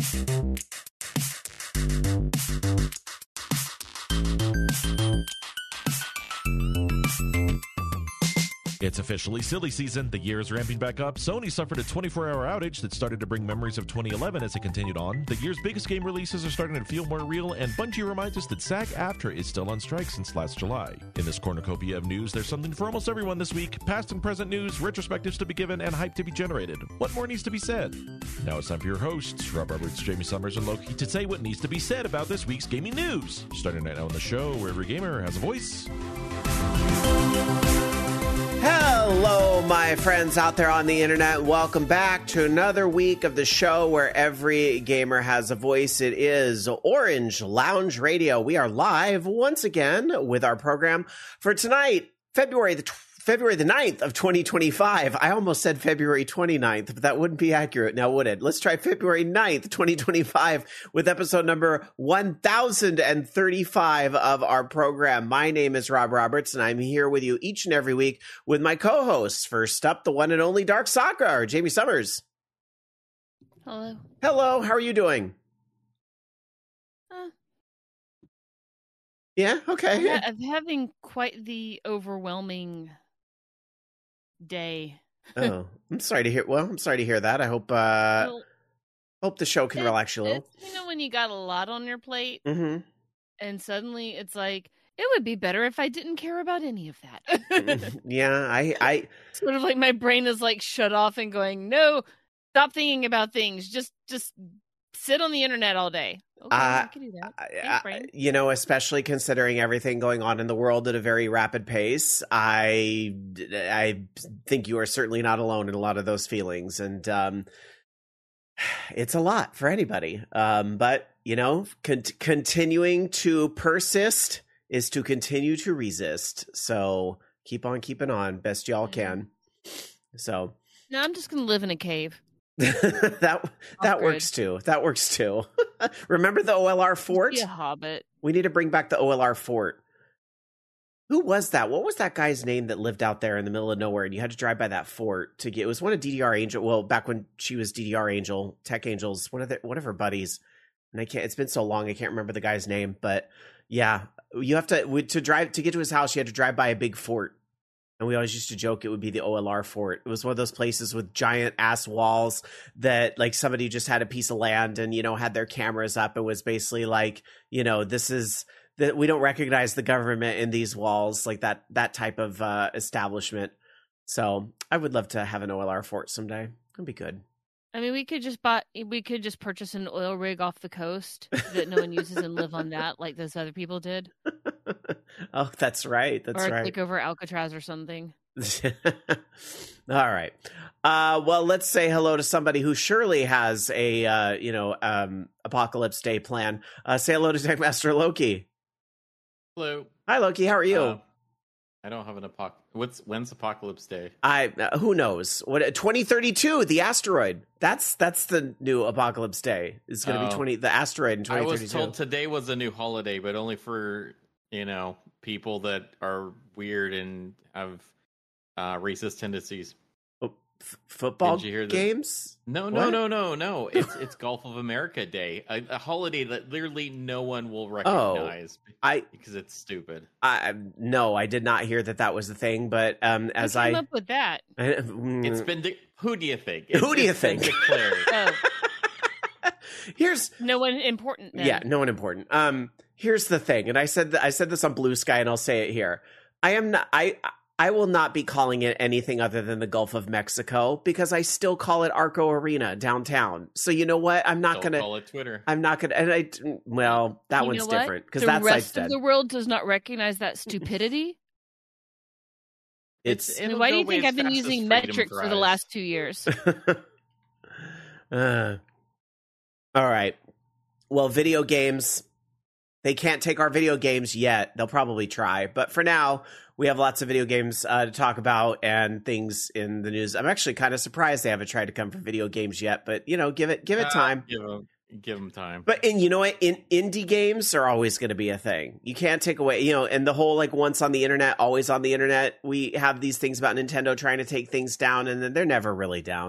It's officially silly season. The year is ramping back up. Sony suffered a 24-hour outage that started to bring memories of 2011 as it continued on. The year's biggest game releases are starting to feel more real, and Bungie reminds us that SAG-AFTRA is still on strike since last July. In this cornucopia of news, there's something for almost everyone this week. Past and present news, retrospectives to be given, and hype to be generated. What more needs to be said? Now it's time for your hosts, Rob Roberts, Jamie Summers, and Loki, to say what needs to be said about this week's gaming news. Starting right now on the show, where every gamer has a voice. Hello, my friends out there on the internet. Welcome back to another week of the show where every gamer has a voice. It is Orange Lounge Radio. We are live once again with our program for tonight, February the 9th of 2025. I almost said February 29th, but that wouldn't be accurate now, would it? Let's try February 9th, 2025 with episode number 1035 of our program. My name is Rob Roberts, and I'm here with you each and every week with my co-hosts. First up, the one and only Dark Soccer, Jamie Summers. Hello. Hello, how are you doing? Yeah, okay. I'm having quite the overwhelming day. Oh, I'm sorry to hear. Well, I'm sorry to hear that. I hope hope the show can relax you a little. You know, when you got a lot on your plate, and suddenly it's like, it would be better if I didn't care about any of that. Yeah, I sort of like my brain is like shut off and going, no, stop thinking about things. Just sit on the internet all day. Okay, I can do that. Thanks, you know, especially considering everything going on in the world at a very rapid pace, I think you are certainly not alone in a lot of those feelings, and it's a lot for anybody. But you know, continuing to persist is to continue to resist. So keep on keeping on, best y'all can. So no, I'm just gonna live in a cave. that works too. That works too. Remember the OLR fort? Be a hobbit. We need to bring back the OLR fort. Who was that? What was that guy's name that lived out there in the middle of nowhere? And you had to drive by that fort to get. It was one of DDR Angel. Well, back when she was DDR Angel, Tech Angels, one of her buddies. And I can't. It's been so long, I can't remember the guy's name. But yeah, you have to drive to get to his house. You had to drive by a big fort. And we always used to joke it would be the OLR fort. It was one of those places with giant ass walls that like somebody just had a piece of land and, you know, had their cameras up. It was basically like, you know, this is that we don't recognize the government in these walls, like that type of establishment. So I would love to have an OLR fort someday. It'd be good. I mean, we could just purchase an oil rig off the coast that no one uses and live on that like those other people did. Oh, that's right. That's right. Or take over Alcatraz or something. All right. Well, let's say hello to somebody who surely has a, Apocalypse Day plan. Say hello to Techmaster Loki. Hello. Hi, Loki. How are you? I don't have an when's Apocalypse Day? Who knows? What 2032? The asteroid. That's the new Apocalypse Day. It's going to be the asteroid in 2032. I was told today was a new holiday, but only for people that are weird and have racist tendencies. Football games? No. It's Gulf of America Day, a holiday that literally no one will recognize because it's stupid. No, I did not hear that was the thing. But as I came up with that, it's been. Who do you think? Who do you think? Declared. Here's no one important. Then. Yeah, no one important. Here's the thing, and I said this on Blue Sky, and I'll say it here. I will not be calling it anything other than the Gulf of Mexico because I still call it Arco Arena downtown. So you know what? I'm not going to call it Twitter. I'm not going to. And that one's different because that site's dead. The rest of the world does not recognize that stupidity. Why do you think I've been using metric for the last 2 years? All right. Well, video games. They can't take our video games yet. They'll probably try. But for now, we have lots of video games to talk about and things in the news. I'm actually kind of surprised they haven't tried to come for video games yet. But, give it time. Give them time. But you know what? Indie games are always going to be a thing. You can't take away, and the whole once on the internet, always on the internet. We have these things about Nintendo trying to take things down, and then they're never really down.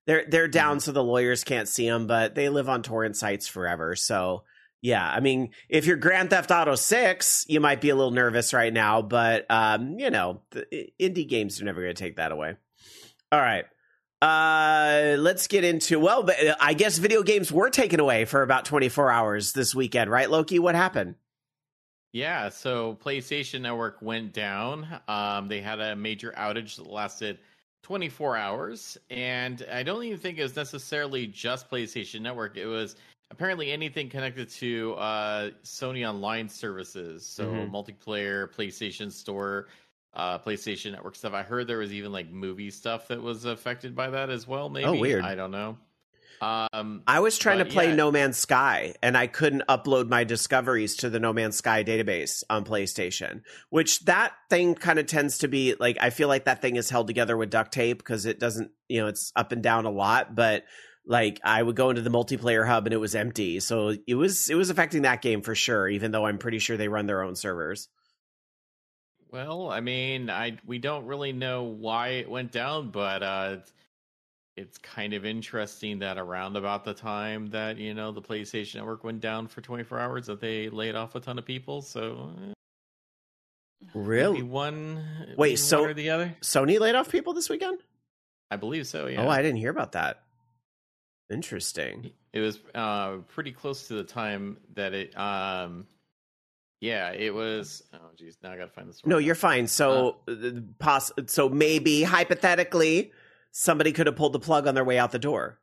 They're down so the lawyers can't see them, but they live on torrent sites forever. So yeah, I mean, if you're Grand Theft Auto 6, you might be a little nervous right now, but the indie games are never going to take that away. All right. Let's get into, but I guess video games were taken away for about 24 hours this weekend, right, Loki? What happened? Yeah, so PlayStation Network went down. They had a major outage that lasted 24 hours, and I don't even think it was necessarily just PlayStation Network. It was apparently anything connected to Sony Online services, so multiplayer, PlayStation Store, PlayStation Network stuff. I heard there was even like movie stuff that was affected by that as well. Maybe. Oh, weird. I don't know. I was trying to play No Man's Sky, and I couldn't upload my discoveries to the No Man's Sky database on PlayStation, which that thing kind of tends to be like, I feel like that thing is held together with duct tape because it doesn't, it's up and down a lot, but like I would go into the multiplayer hub and it was empty. So it was affecting that game for sure, even though I'm pretty sure they run their own servers. Well, I mean, we don't really know why it went down, but it's kind of interesting that around about the time that, the PlayStation Network went down for 24 hours, that they laid off a ton of people. So, really, one or the other. Sony laid off people this weekend? I believe so. Yeah. Oh, I didn't hear about that. Interesting. It was pretty close to the time that it. Yeah, it was. Oh, geez, now I gotta find the story. No, you're fine. So, so maybe hypothetically, somebody could have pulled the plug on their way out the door.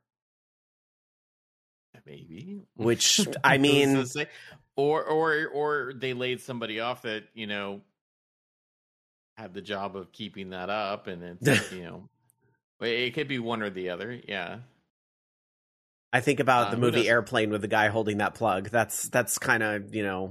Maybe. Which, I mean, or they laid somebody off that had the job of keeping that up, and it's it could be one or the other. Yeah. I think about the movie Airplane with the guy holding that plug. That's kind of,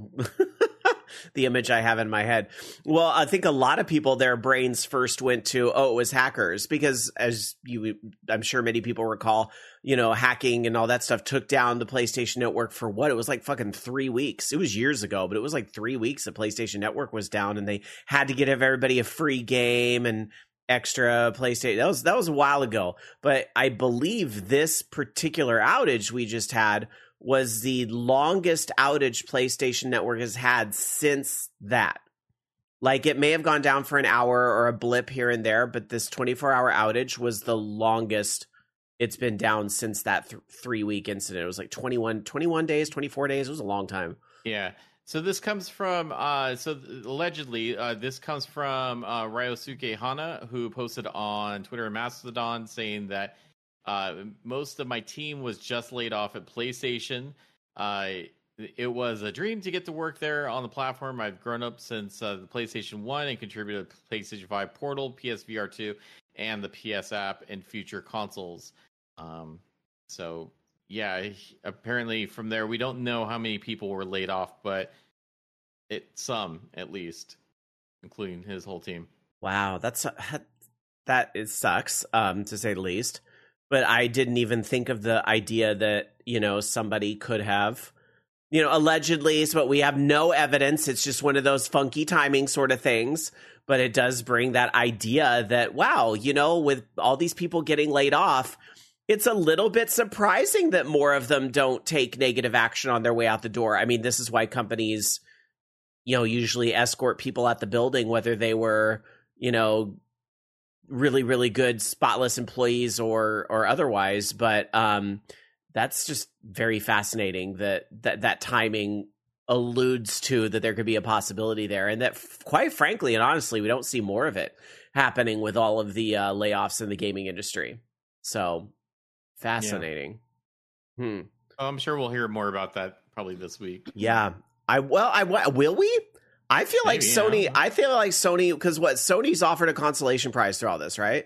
the image I have in my head. Well, I think a lot of people, their brains first went to, it was hackers, because I'm sure many people recall, hacking and all that stuff took down the PlayStation Network for what? It was like fucking 3 weeks. It was years ago, but it was like 3 weeks the PlayStation Network was down, and they had to give everybody a free game and extra PlayStation. That was a while ago, but I believe this particular outage we just had was the longest outage PlayStation Network has had since that. Like, it may have gone down for an hour or a blip here and there, but this 24-hour outage was the longest it's been down since that 3-week incident. It was like 21 days, 24 days. It was a long time. Yeah. So this comes from, allegedly, this comes from Ryosuke Hana, who posted on Twitter and Mastodon saying that most of my team was just laid off at PlayStation. It was a dream to get to work there on the platform. I've grown up since the PlayStation 1 and contributed to PlayStation 5 Portal, PSVR 2, and the PS app and future consoles. So... yeah, apparently from there, we don't know how many people were laid off, but some at least, including his whole team. Wow, it sucks, to say the least. But I didn't even think of the idea that, somebody could have, allegedly, but we have no evidence. It's just one of those funky timing sort of things. But it does bring that idea that, wow, with all these people getting laid off, it's a little bit surprising that more of them don't take negative action on their way out the door. I mean, this is why companies, usually escort people at the building, whether they were, really, really good, spotless employees or otherwise. But that's just very fascinating that timing alludes to that there could be a possibility there. And that, quite frankly and honestly, we don't see more of it happening with all of the layoffs in the gaming industry. So... fascinating. Yeah. I'm sure we'll hear more about that probably this week. Yeah. Will we? I feel like Sony. I feel like Sony, because Sony's offered a consolation prize through all this, right?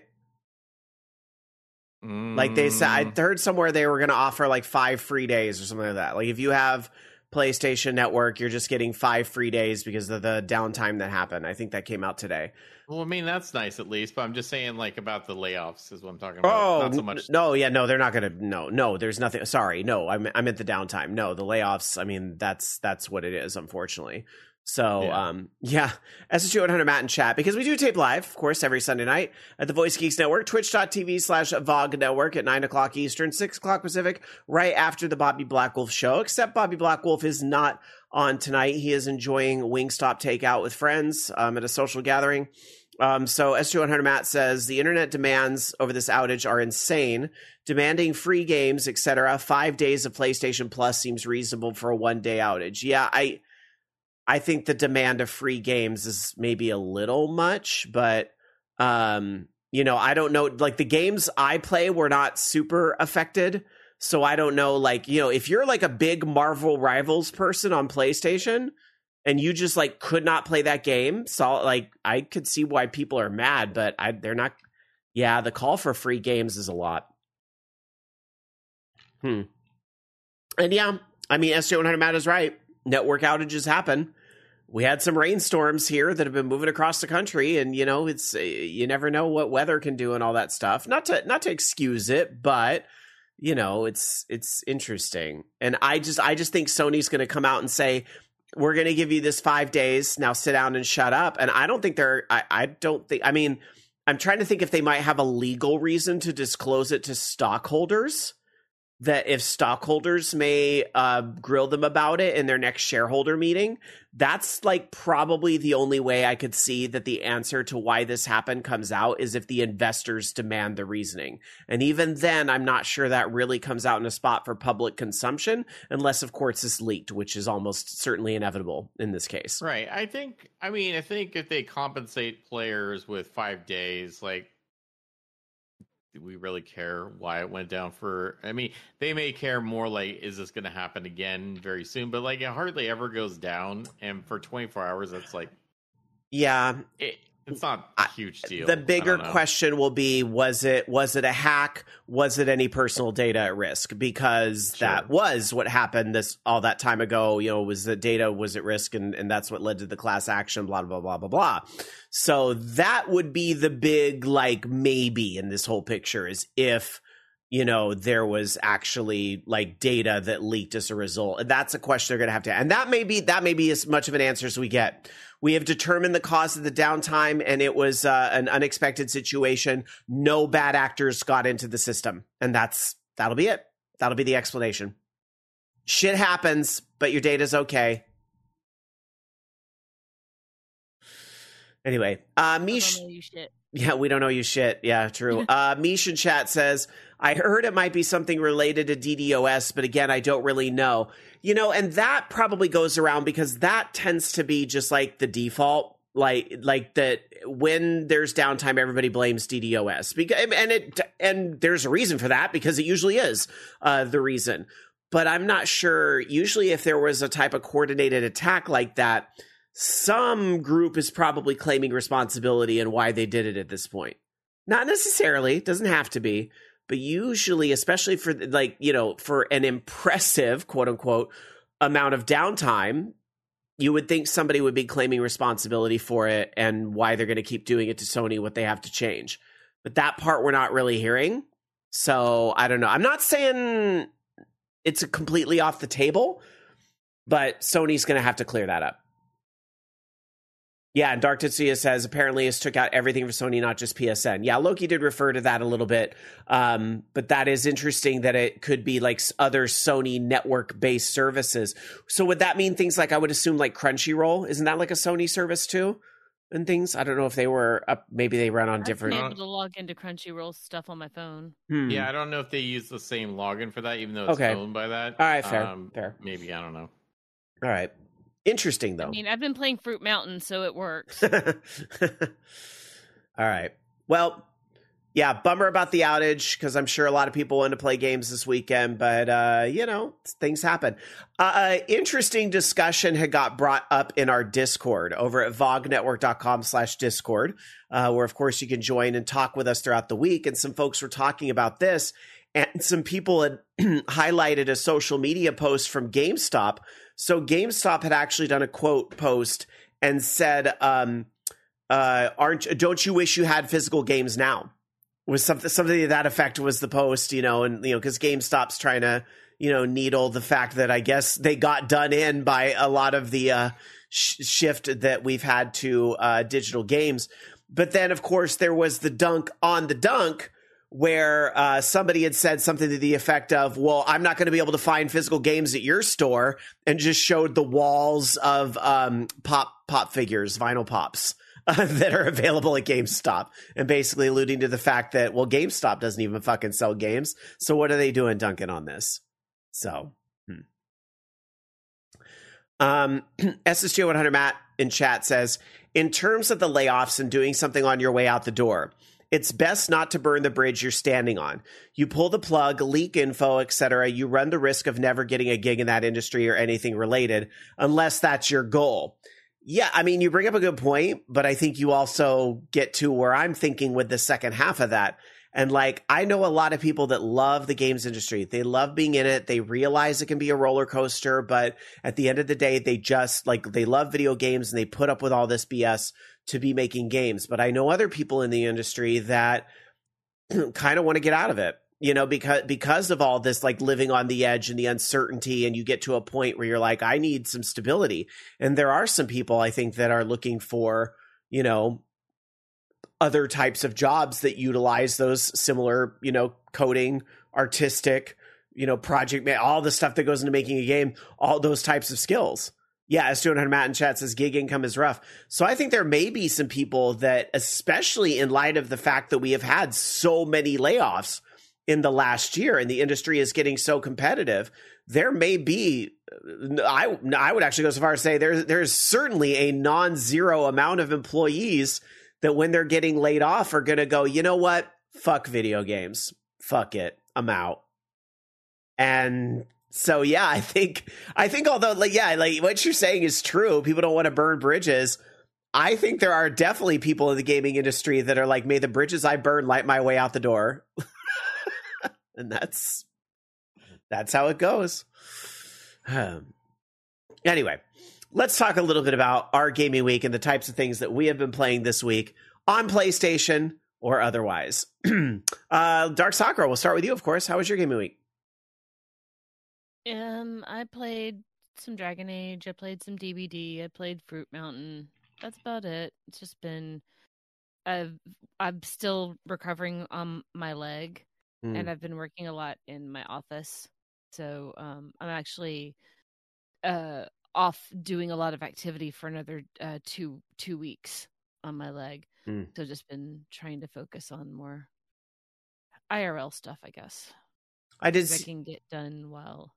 Like they said, I heard somewhere they were going to offer like 5 free days or something like that. Like if you have PlayStation Network, you're just getting 5 free days because of the downtime that happened. I think that came out today. Well, I mean, that's nice at least, but I'm just saying, like, about the layoffs is what I'm talking about. Oh, not so much. No, they're not going to. No, there's nothing. Sorry, no, I'm at the downtime. No, the layoffs. I mean, that's what it is, unfortunately. So, yeah, SSG 100 Matt in chat, because we do tape live, of course, every Sunday night at the Voice Geeks Network, twitch.tv/VOG Network at 9 o'clock Eastern, 6 o'clock Pacific, right after the Bobby Blackwolf show, except Bobby Blackwolf is not on tonight. He is enjoying Wingstop takeout with friends at a social gathering. So SSG 100 Matt says, the internet demands over this outage are insane. Demanding free games, etc. 5 days of PlayStation Plus seems reasonable for a one-day outage. Yeah, I think the demand of free games is maybe a little much, but, you know, I don't know. Like, the games I play were not super affected, so I don't know. Like, you know, if you're like a big Marvel Rivals person on PlayStation and you just like could not play that game, so like I could see why people are mad, but they're not. Yeah, the call for free games is a lot. And yeah, I mean, SJ 100 Matt is right. Network outages happen. We had some rainstorms here that have been moving across the country, and you know, it's you never know what weather can do and all that stuff. Not to excuse it, but you know, it's interesting. And I just think Sony's going to come out and say, we're going to give you this 5 days. Now sit down and shut up. And I don't think I mean, I'm trying to think if they might have a legal reason to disclose it to stockholders, that if stockholders may grill them about it in their next shareholder meeting. That's like probably the only way I could see that the answer to why this happened comes out is if the investors demand the reasoning. And even then, I'm not sure that really comes out in a spot for public consumption, unless, of course, it's leaked, which is almost certainly inevitable in this case. Right. I think if they compensate players with 5 days, like, do we really care why it went down for? I mean, they may care more like, is this going to happen again very soon? But like, it hardly ever goes down, and for 24 hours, that's like, yeah, it's not a huge deal. The bigger question will be: was it a hack? Was it any personal data at risk? Because that was what happened all that time ago. You know, was the data was at risk, and that's what led to the class action. Blah blah blah blah blah. So that would be the big like maybe in this whole picture, is if, you know, there was actually like data that leaked as a result. And that's a question they're going to have. And that may be as much of an answer as we get. We have determined the cause of the downtime, and it was an unexpected situation. No bad actors got into the system. And that'll be it. That'll be the explanation. Shit happens, but your data's okay. Anyway, Mish. Yeah, we don't know you shit. Yeah, true. Mish in chat says, I heard it might be something related to DDoS, but again, I don't really know. You know, and that probably goes around because that tends to be just like the default, like that when there's downtime, everybody blames DDoS. And there's a reason for that, because it usually is the reason. But I'm not sure. Usually if there was a type of coordinated attack like that, some group is probably claiming responsibility and why they did it at this point. Not necessarily, it doesn't have to be, but usually, especially for like, you know, for an impressive quote unquote amount of downtime, you would think somebody would be claiming responsibility for it and why they're going to keep doing it to Sony, what they have to change. But that part we're not really hearing. So I don't know. I'm not saying it's completely off the table, but Sony's going to have to clear that up. Yeah, and Dark Tetsuya says, apparently it took out everything for Sony, not just PSN. Yeah, Loki did refer to that a little bit. But that is interesting that it could be like other Sony network-based services. So would that mean things like, I would assume like Crunchyroll? Isn't that like a Sony service too? And things? I don't know if they were up. Maybe they run on different. I've been able to log into Crunchyroll stuff on my phone. Yeah, I don't know if they use the same login for that, even though it's owned by that. All right, fair. Maybe, I don't know. All right. Interesting, though. I mean, I've been playing Fruit Mountain, so it works. All right. Well, yeah, bummer about the outage, because I'm sure a lot of people want to play games this weekend, but, you know, things happen. Interesting discussion had got brought up in our Discord over at vognetwork.com/Discord, where, of course, you can join and talk with us throughout the week. And some folks were talking about this, and some people had highlighted a social media post from GameStop. So GameStop had actually done a quote post and said, don't you wish you had physical games now? Was something to that effect was the post, you know, and, you know, because GameStop's trying to, you know, needle the fact that I guess they got done in by a lot of the, shift that we've had to digital games. But then, of course, there was the dunk on the dunk, where somebody had said something to the effect of, well, I'm not going to be able to find physical games at your store, and just showed the walls of pop figures, vinyl pops, that are available at GameStop, and basically alluding to the fact that, well, GameStop doesn't even fucking sell games. So what are they doing dunking on this? So, SSG 100 Matt in chat says, in terms of the layoffs and doing something on your way out the door, it's best not to burn the bridge you're standing on. You pull the plug, leak info, etc. You run the risk of never getting a gig in that industry or anything related, unless that's your goal. Yeah, I mean, you bring up a good point, but I think you also get to where I'm thinking with the second half of that. And like, I know a lot of people that love the games industry. They love being in it. They realize it can be a roller coaster, but at the end of the day, they just like, they love video games and they put up with all this BS to be making games. But I know other people in the industry that kind of want to get out of it, you know, because of all this, like living on the edge and the uncertainty. And you get to a point where you're like, I need some stability. And there are some people, I think, that are looking for, you know, other types of jobs that utilize those similar, you know, coding, artistic, you know, project, all the stuff that goes into making a game, all those types of skills. Yeah, S200 Matt in chat says gig income is rough. So I think there may be some people that, especially in light of the fact that we have had so many layoffs in the last year and the industry is getting so competitive, there may be, I would actually go so far as to say there's certainly a non-zero amount of employees that when they're getting laid off are going to go, you know what? Fuck video games. Fuck it. I'm out. And so, yeah, I think although, like, yeah, like what you're saying is true. People don't want to burn bridges. I think there are definitely people in the gaming industry that are like, may the bridges I burn light my way out the door. And that's how it goes. Anyway, let's talk a little bit about our gaming week and the types of things that we have been playing this week on PlayStation or otherwise. Dark Sakura, we'll start with you, of course. How was your gaming week? I played some Dragon Age. I played some DBD. I played Fruit Mountain. That's about it. It's just been, I'm still recovering on my leg, and I've been working a lot in my office. So I'm actually off doing a lot of activity for another 2 weeks on my leg. So just been trying to focus on more IRL stuff, I guess. I can get done well.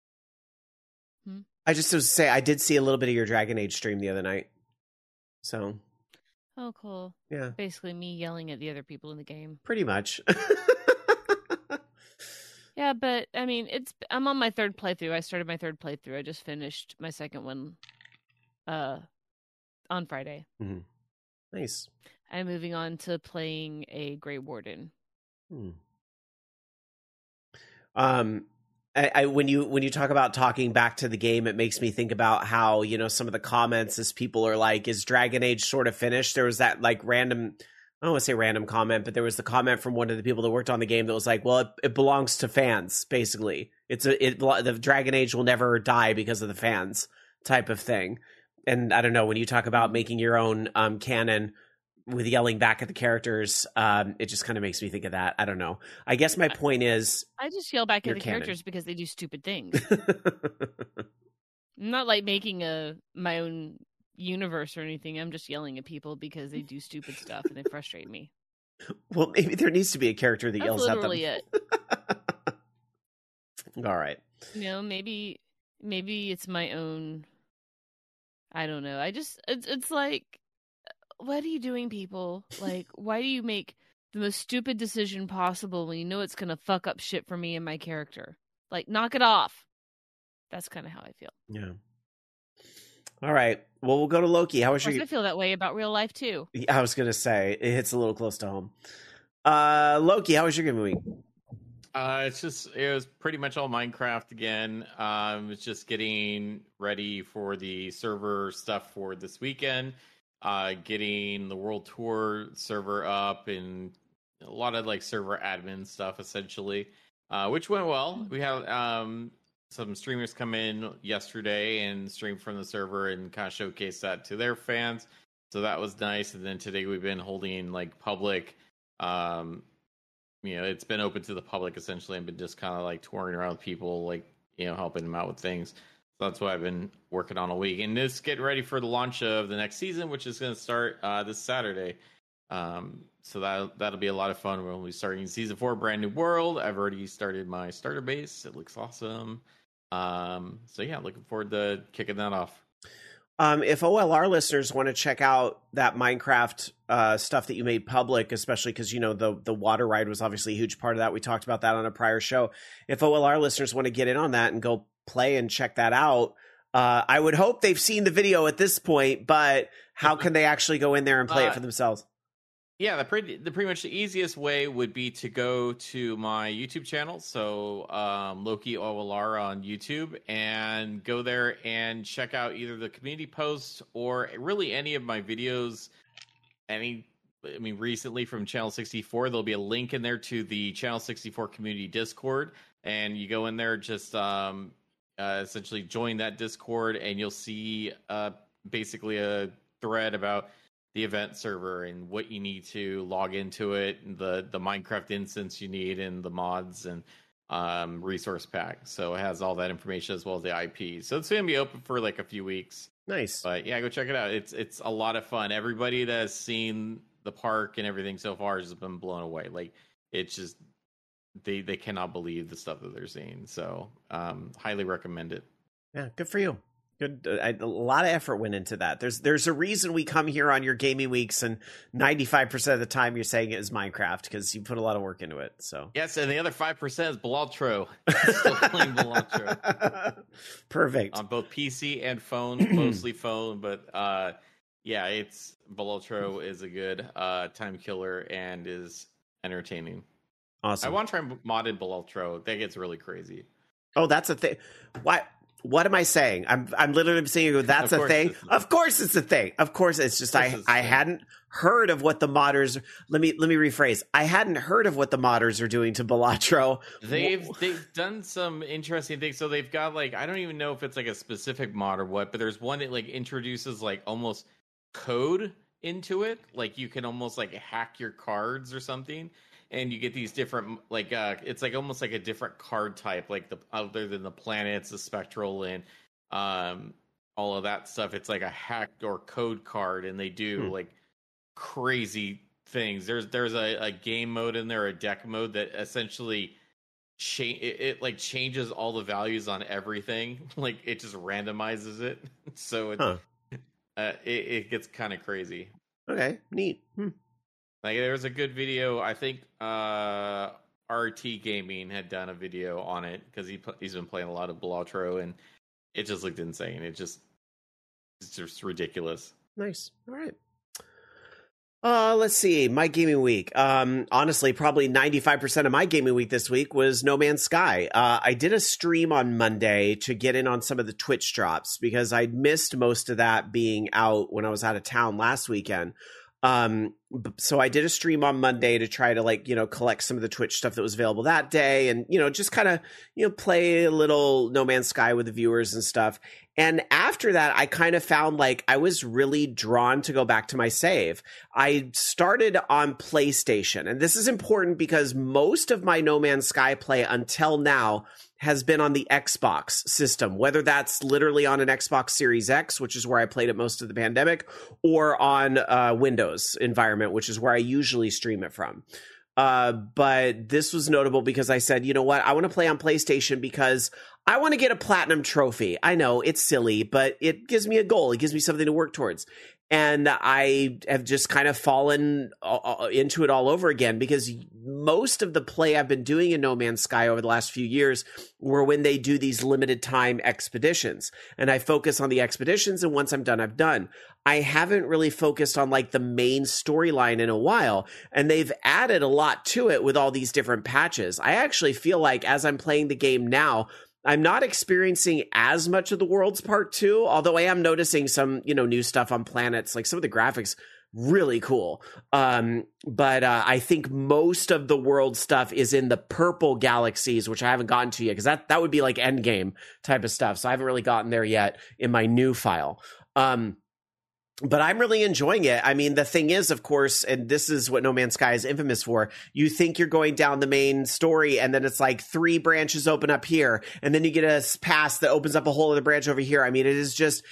I just was to say I did see a little bit of your Dragon Age stream the other night. So. Oh, cool. Yeah. Basically me yelling at the other people in the game. Pretty much. Yeah, but I mean, I'm on my third playthrough. I started my third playthrough. I just finished my second one on Friday. Mm-hmm. Nice. I'm moving on to playing a Grey Warden. When you talk about talking back to the game, it makes me think about how, you know, some of the comments as people are like, is Dragon Age sort of finished? There was that like random, I don't want to say random comment, but there was the comment from one of the people that worked on the game that was like, well, it belongs to fans, basically. The Dragon Age will never die because of the fans type of thing. And I don't know, when you talk about making your own canon with yelling back at the characters, it just kind of makes me think of that. I don't know. I guess my point is, I just yell back at the characters because they do stupid things. I'm not like making my own universe or anything. I'm just yelling at people because they do stupid stuff and they frustrate me. Well, maybe there needs to be a character that yells at them. Literally it. All right. You know, maybe it's my own. I don't know. It's like, what are you doing, people? Like, why do you make the most stupid decision possible when you know it's gonna fuck up shit for me and my character? Like, knock it off. That's kind of how I feel. Yeah. All right. Well, we'll go to Loki. How was your? I feel that way about real life too. I was gonna say it hits a little close to home. Loki, how was your gaming week? It was pretty much all Minecraft again. It's just getting ready for the server stuff for this weekend. Getting the World Tour server up and a lot of like server admin stuff essentially, which went well. We had some streamers come in yesterday and stream from the server and kind of showcase that to their fans. So that was nice. And then today we've been holding like public, it's been open to the public essentially, and been just kind of like touring around with people, like, helping them out with things. So that's what I've been working on all week. And just getting ready for the launch of the next season, which is going to start this Saturday. So that'll be a lot of fun. We'll be starting season 4, Brand New World. I've already started my starter base. It looks awesome. So yeah, looking forward to kicking that off. If OLR listeners want to check out that Minecraft stuff that you made public, especially because, the water ride was obviously a huge part of that. We talked about that on a prior show. If OLR listeners want to get in on that and go play and check that out, I would hope they've seen the video at this point, but how can they actually go in there and play it for themselves? Yeah, the pretty much the easiest way would be to go to my YouTube channel, so Loki OLR on YouTube, and go there and check out either the community post or really any of my videos. Recently from Channel 64, there'll be a link in there to the Channel 64 community Discord, and you go in there, just essentially join that Discord, and you'll see basically a thread about the event server and what you need to log into it, and the Minecraft instance you need, and the mods and resource pack. So it has all that information as well as the IP. So it's going to be open for like a few weeks. Nice. But yeah, go check it out. It's a lot of fun. Everybody that has seen the park and everything so far has been blown away. Like, it's just, they cannot believe the stuff that they're seeing. So highly recommend it. Yeah, good for you. Good. A lot of effort went into that. There's a reason we come here on your gaming weeks, and 95% of the time you're saying it is Minecraft, because you put a lot of work into it. So yes, and the other 5% is Balatro. Still playing Balatro. Perfect. On both PC and phone, mostly phone, but it's Balatro is a good time killer and is entertaining. Awesome. I want to try modded Balatro. That gets really crazy. Oh, that's a thing. Why? What am I saying? I'm literally saying that's a thing. Of course it's a thing. Of course it's just I hadn't heard of what the modders. Let me rephrase. I hadn't heard of what the modders are doing to Balatro. They've done some interesting things. So they've got like, I don't even know if it's like a specific mod or what, but there's one that like introduces like almost code into it. Like you can almost like hack your cards or something. And you get these different, like, it's like almost like a different card type, like other than the planets, the spectral, and all of that stuff. It's like a hacked or code card, and they do like crazy things. There's a game mode in there, a deck mode that essentially it like changes all the values on everything. Like it just randomizes it, so it gets kind of crazy. Okay, neat. Like there was a good video. I think RT Gaming had done a video on it because he's been playing a lot of Balatro, and it just looked insane. It's just ridiculous. Nice. All right. Let's see. My gaming week. Honestly, probably 95% of my gaming week this week was No Man's Sky. I did a stream on Monday to get in on some of the Twitch drops because I'd missed most of that being out when I was out of town last weekend. So I did a stream on Monday to try to collect some of the Twitch stuff that was available that day, and just kind of play a little No Man's Sky with the viewers and stuff. And after that, I kind of found like I was really drawn to go back to my save. I started on PlayStation, and this is important because most of my No Man's Sky play until now has been on the Xbox system, whether that's literally on an Xbox Series X, which is where I played it most of the pandemic, or on Windows environment, which is where I usually stream it from. But this was notable because I said, you know what? I want to play on PlayStation because I want to get a platinum trophy. I know it's silly, but it gives me a goal. It gives me something to work towards. And I have just kind of fallen into it all over again because most of the play I've been doing in No Man's Sky over the last few years were when they do these limited time expeditions. And I focus on the expeditions, and once I'm done, I'm done. I haven't really focused on like the main storyline in a while, and they've added a lot to it with all these different patches. I actually feel like as I'm playing the game now, I'm not experiencing as much of the world's part 2, although I am noticing some, new stuff on planets. Like some of the graphics really cool. But I think most of the world stuff is in the purple galaxies, which I haven't gotten to yet, because that would be like endgame type of stuff. So I haven't really gotten there yet in my new file. But I'm really enjoying it. I mean, the thing is, of course, and this is what No Man's Sky is infamous for, you think you're going down the main story, and then it's like 3 branches open up here, and then you get a pass that opens up a whole other branch over here. I mean, it is just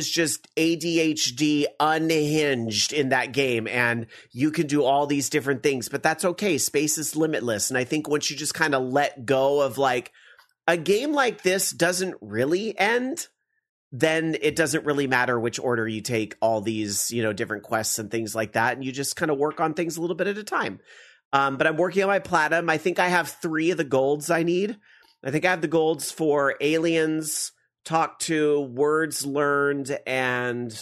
ADHD unhinged in that game, and you can do all these different things, but that's okay. Space is limitless. And I think once you just kind of let go of like, a game like this doesn't really end, then it doesn't really matter which order you take all these, different quests and things like that. And you just kind of work on things a little bit at a time. But I'm working on my platinum. I think I have 3 of the golds I need. I think I have the golds for aliens, talk to, words learned, and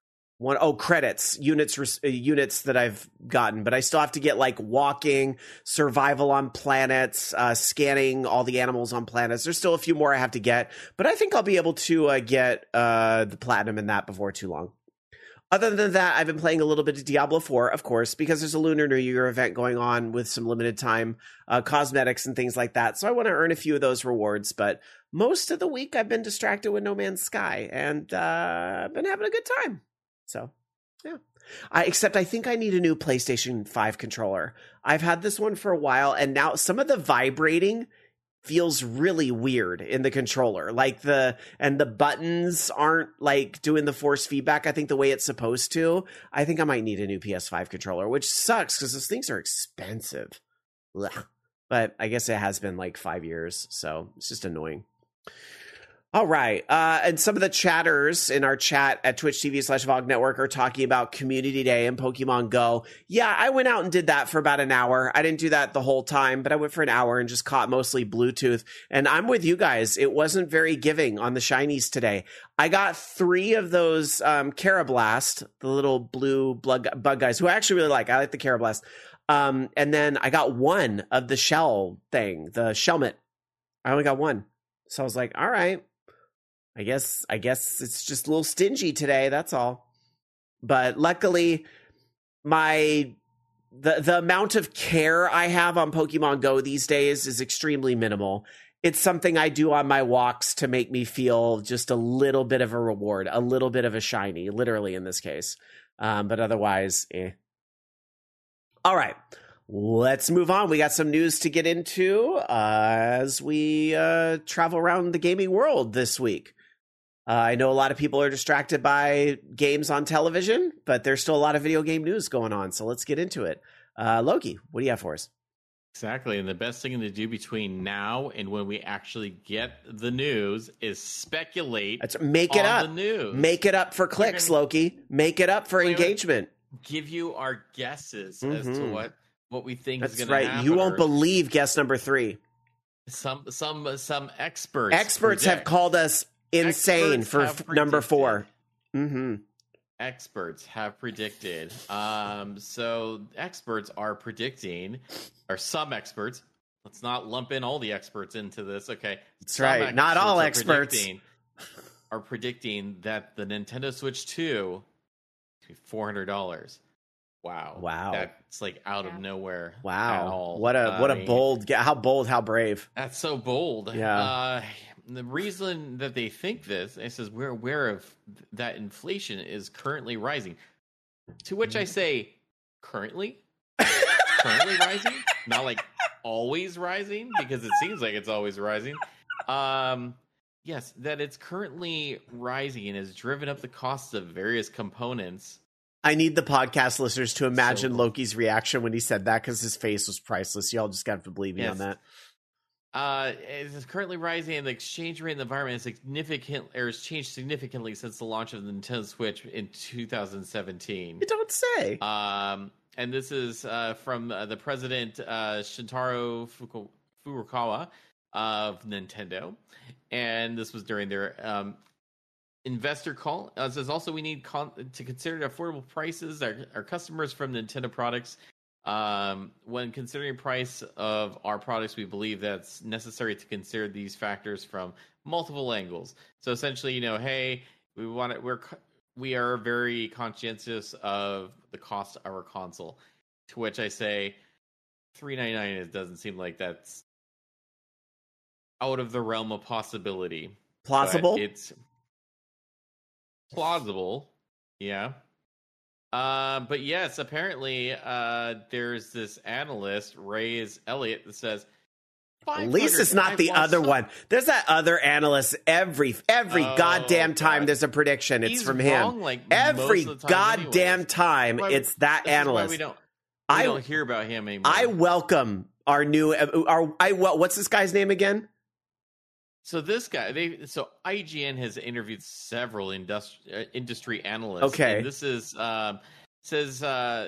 credits, units that I've gotten. But I still have to get like walking, survival on planets, scanning all the animals on planets. There's still a few more I have to get, but I think I'll be able to get the platinum in that before too long. Other than that, I've been playing a little bit of Diablo 4, of course, because there's a Lunar New Year event going on with some limited time cosmetics and things like that. So I want to earn a few of those rewards. But most of the week, I've been distracted with No Man's Sky, and I've been having a good time. So, yeah. Except I think I need a new PlayStation 5 controller. I've had this one for a while, and now some of the vibrating feels really weird in the controller. Like the buttons aren't like doing the force feedback, I think, the way it's supposed to. I think I might need a new PS5 controller, which sucks because those things are expensive. Ugh. But I guess it has been like 5 years, so it's just annoying. All right. And some of the chatters in our chat at Twitch TV/VOG Network are talking about Community Day and Pokemon Go. Yeah, I went out and did that for about an hour. I didn't do that the whole time, but I went for an hour and just caught mostly Bluetooth. And I'm with you guys. It wasn't very giving on the shinies today. I got 3 of those Carablast, the little blue bug guys, who I actually really like. I like the Carablast. And then I got 1 of the shell thing, the Shelmet. I only got 1. So I was like, all right. I guess it's just a little stingy today. That's all. But luckily, the amount of care I have on Pokemon Go these days is extremely minimal. It's something I do on my walks to make me feel just a little bit of a reward, a little bit of a shiny, literally in this case. But otherwise, All right. Let's move on. We got some news to get into as we travel around the gaming world this week. I know a lot of people are distracted by games on television, but there's still a lot of video game news going on. So let's get into it. Loki, what do you have for us? Exactly. And the best thing to do between now and when we actually get the news is speculate. Make it up. The news. Make it up for clicks, Loki. Make it up for engagement. Give you our guesses as to what we think is going to happen. You won't believe guess number 3. Some experts. Experts have called us insane for number 4. Experts have predicted. So experts are predicting, or some experts. Let's not lump in all the experts into this. Okay, that's right. Not all experts are predicting that the Nintendo Switch 2 is $400. Wow. That's like out of nowhere. Wow. At all. What a bold, how brave. That's so bold. Yeah. The reason that they think this, it says we're aware of that inflation is currently rising. To which I say, currently? Currently rising? Not like always rising, because it seems like it's always rising. Yes, that it's currently rising and has driven up the costs of various components. I need the podcast listeners to imagine Loki's reaction when he said that, because his face was priceless. Y'all just got to believe me on that. It's currently rising, and the exchange rate in the environment has changed significantly since the launch of the Nintendo Switch in 2017. You don't say. And this is from the president, Shintaro Furukawa of Nintendo. And this was during their investor call. It says also we need to consider affordable prices. Our customers from Nintendo products. When considering price of our products, we believe that's necessary to consider these factors from multiple angles. So essentially, hey, we want it. we are very conscientious of the cost of our console. To which I say, $399. It doesn't seem like that's out of the realm of possibility. Plausible? But it's plausible, yeah. But yes, apparently there's this analyst, Ray Elliott, that says, at least it's not the other one. There's that other analyst every goddamn time there's a prediction. It's from him. Like every goddamn time it's that analyst. We don't hear about him anymore. I welcome our new. What's this guy's name again? So this guy, IGN has interviewed several industry analysts. Okay, and this is says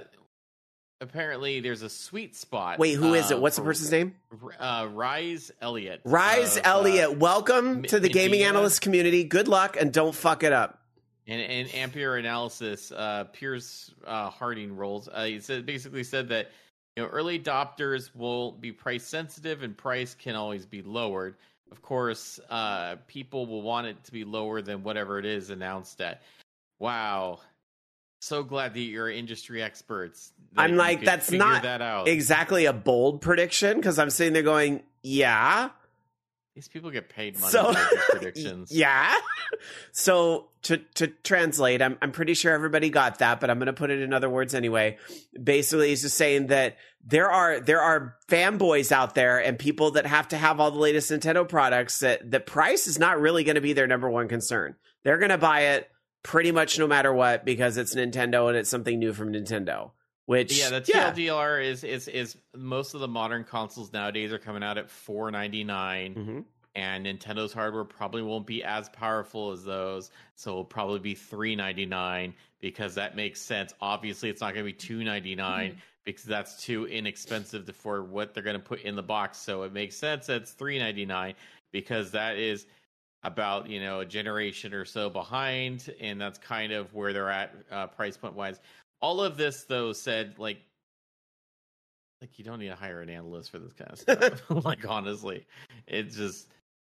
apparently there's a sweet spot. Wait, who is it? What's the person's name? Rise Elliott. Rise Elliott. Welcome to the gaming analyst community. Good luck and don't fuck it up. And Ampere Analysis, Piers Harding roles. He basically said that early adopters will be price sensitive and price can always be lowered. Of course, people will want it to be lower than whatever it is announced at. Wow. So glad that you're industry experts. I'm like, that's not exactly a bold prediction because I'm sitting there going, yeah. These people get paid money to make these predictions. Yeah. So to translate, I'm pretty sure everybody got that, but I'm going to put it in other words anyway. Basically, he's just saying that there are fanboys out there and people that have to have all the latest Nintendo products that the price is not really going to be their number one concern. They're going to buy it pretty much no matter what because it's Nintendo and it's something new from Nintendo. Which the TLDR is most of the modern consoles nowadays are coming out at $499, mm-hmm. and Nintendo's hardware probably won't be as powerful as those, so it'll probably be $399 because that makes sense. Obviously, it's not going to be $299 because that's too inexpensive for what they're going to put in the box. So it makes sense that it's $399 because that is about a generation or so behind, and that's kind of where they're at price point wise. All of this, though, said, like you don't need to hire an analyst for this kind of stuff. Like, honestly, it's just,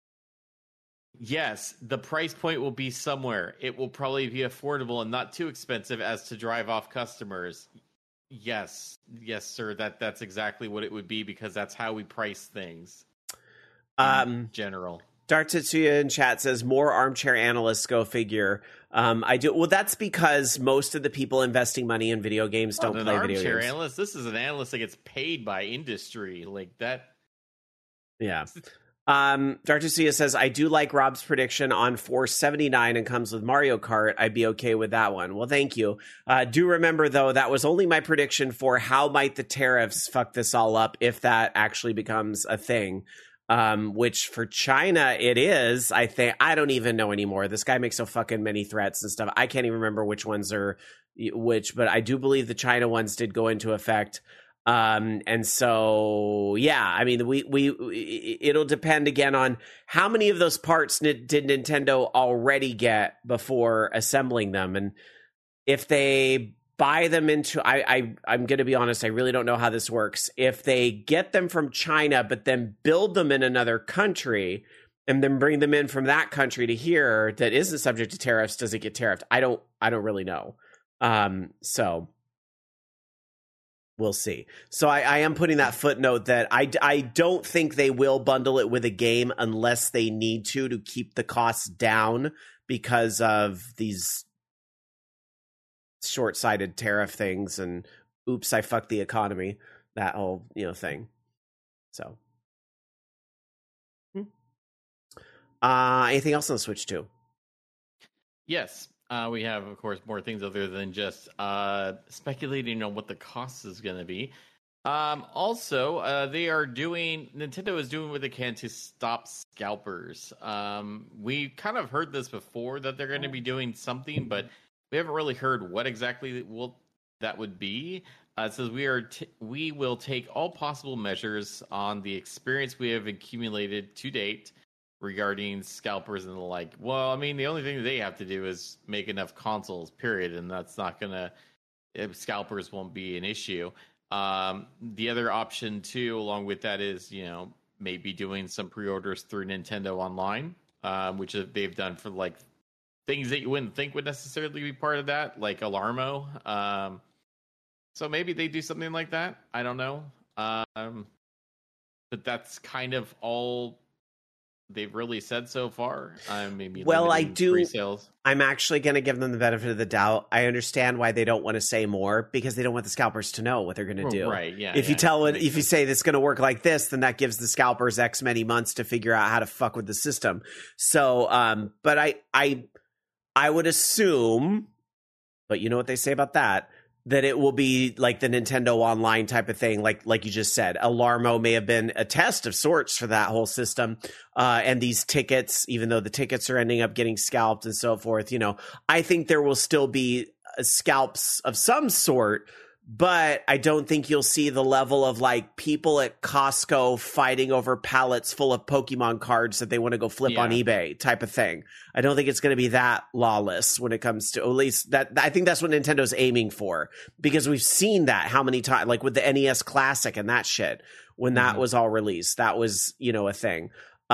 yes, the price point will be somewhere. It will probably be affordable and not too expensive as to drive off customers. Yes, sir, that's exactly what it would be because that's how we price things in general. Dark Tetsuya in chat says more armchair analysts, go figure. I do. Well, that's because most of the people investing money in video games don't play video games. Armchair analyst. This is an analyst that gets paid by industry like that. Yeah. Dark Tetsuya says I do like Rob's prediction on $479 and comes with Mario Kart. I'd be okay with that one. Well, thank you. Do remember though that was only my prediction for how might the tariffs fuck this all up if that actually becomes a thing. Which for China it is, I think. I don't even know anymore. This guy makes so fucking many threats and stuff. I can't even remember which ones are which, but I do believe the China ones did go into effect. And so, yeah, I mean, it'll depend again on how many of those parts did Nintendo already get before assembling them. And if they buy them into, I'm going to be honest, I really don't know how this works. If they get them from China, but then build them in another country and then bring them in from that country to here that isn't subject to tariffs, does it get tariffed? I don't really know. So we'll see. So I am putting that footnote that I don't think they will bundle it with a game unless they need to keep the costs down because of these short-sighted tariff things and oops, I fucked the economy, that whole thing. So anything else on the Switch 2? Yes. We have, of course, more things other than just speculating on what the cost is going to be. Also, Nintendo is doing what they can to stop scalpers. We kind of heard this before that they're going to be doing something, but we haven't really heard what exactly that would be. It says we will take all possible measures on the experience we have accumulated to date regarding scalpers and the like. Well, I mean, the only thing they have to do is make enough consoles, period, and that's not gonna. Scalpers won't be an issue. The other option too, along with that, is maybe doing some pre-orders through Nintendo Online, which they've done for like things that you wouldn't think would necessarily be part of that, like Alarmo. So maybe they do something like that. I don't know. But that's kind of all they've really said so far. Maybe well, I do. Pre-sales. I'm actually going to give them the benefit of the doubt. I understand why they don't want to say more, because they don't want the scalpers to know what they're going to do. Right? Yeah. If you say this is going to work like this, then that gives the scalpers X many months to figure out how to fuck with the system. So, but I would assume, but you know what they say about that, that it will be like the Nintendo Online type of thing, like you just said. Alarmo may have been a test of sorts for that whole system. And these tickets, even though the tickets are ending up getting scalped and so forth, I think there will still be scalps of some sort, but I don't think you'll see the level of like people at Costco fighting over pallets full of Pokemon cards that they want to go flip on eBay type of thing. I don't think it's going to be that lawless when it comes to, at least that. I think that's what Nintendo's aiming for, because we've seen that how many times, like with the NES Classic and that shit, when that was all released, that was, a thing.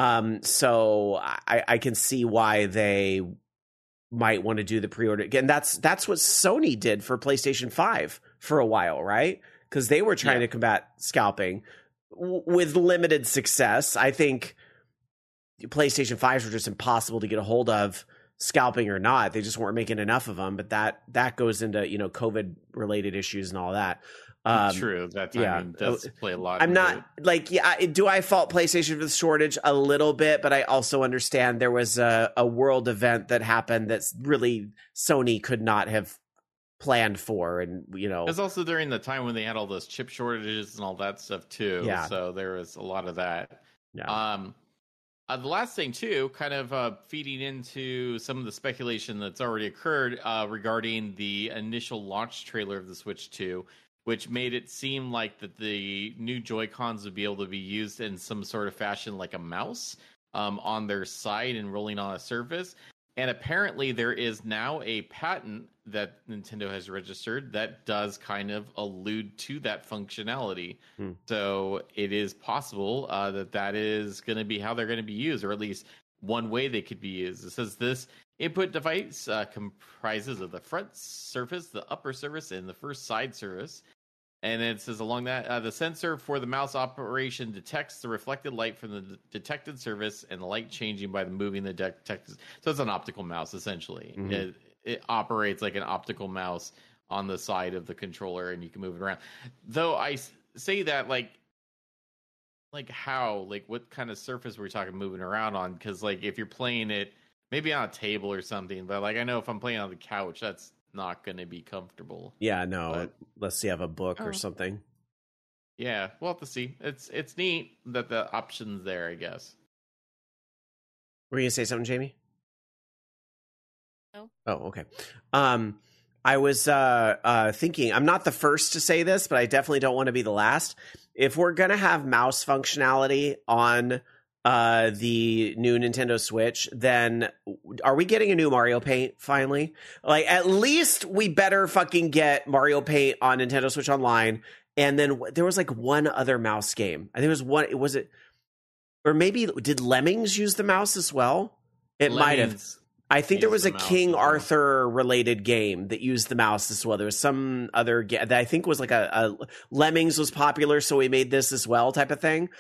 So I can see why they might want to do the pre-order again. That's what Sony did for PlayStation 5 for a while, right? Because they were trying to combat scalping with limited success. I think PlayStation 5s were just impossible to get a hold of, scalping or not. They just weren't making enough of them. But that goes into COVID related issues and all that. True. That timing does play a lot. I'm not do I fault PlayStation for the shortage? A little bit, but I also understand there was a world event that happened that's really Sony could not have planned for. And, it was also during the time when they had all those chip shortages and all that stuff too. Yeah. So there was a lot of that. Yeah. The last thing too, kind of feeding into some of the speculation that's already occurred regarding the initial launch trailer of the Switch 2, which made it seem like that the new Joy-Cons would be able to be used in some sort of fashion like a mouse on their side and rolling on a surface. And apparently there is now a patent that Nintendo has registered that does kind of allude to that functionality. So it is possible that is going to be how they're going to be used, or at least one way they could be used. It says this input device comprises of the front surface, the upper surface, and the first side surface. And then it says along that, the sensor for the mouse operation detects the reflected light from the detected surface and the light changing by the moving the detected. So it's an optical mouse, essentially. It operates like an optical mouse on the side of the controller, and you can move it around. Though I say that, like how? Like, what kind of surface were we talking moving around on? Because, like, if you're playing it maybe on a table or something, but, like, I know if I'm playing on the couch, that's not going to be comfortable. Yeah, no. Unless you have a book or something. Yeah, we'll have to see. It's neat that the option's there, I guess. Were you going to say something, Jamie? No. Oh, okay. I was thinking, I'm not the first to say this, but I definitely don't want to be the last. If we're going to have mouse functionality on the new Nintendo Switch, then are we getting a new Mario Paint finally? Like, at least we better fucking get Mario Paint on Nintendo Switch Online. And then there was like one other mouse game. I think it was one. Was it? Or maybe did Lemmings use the mouse as well? It might have. I think there was a King Arthur related game that used the mouse as well. There was some other game that I think was like a Lemmings was popular, so we made this as well type of thing.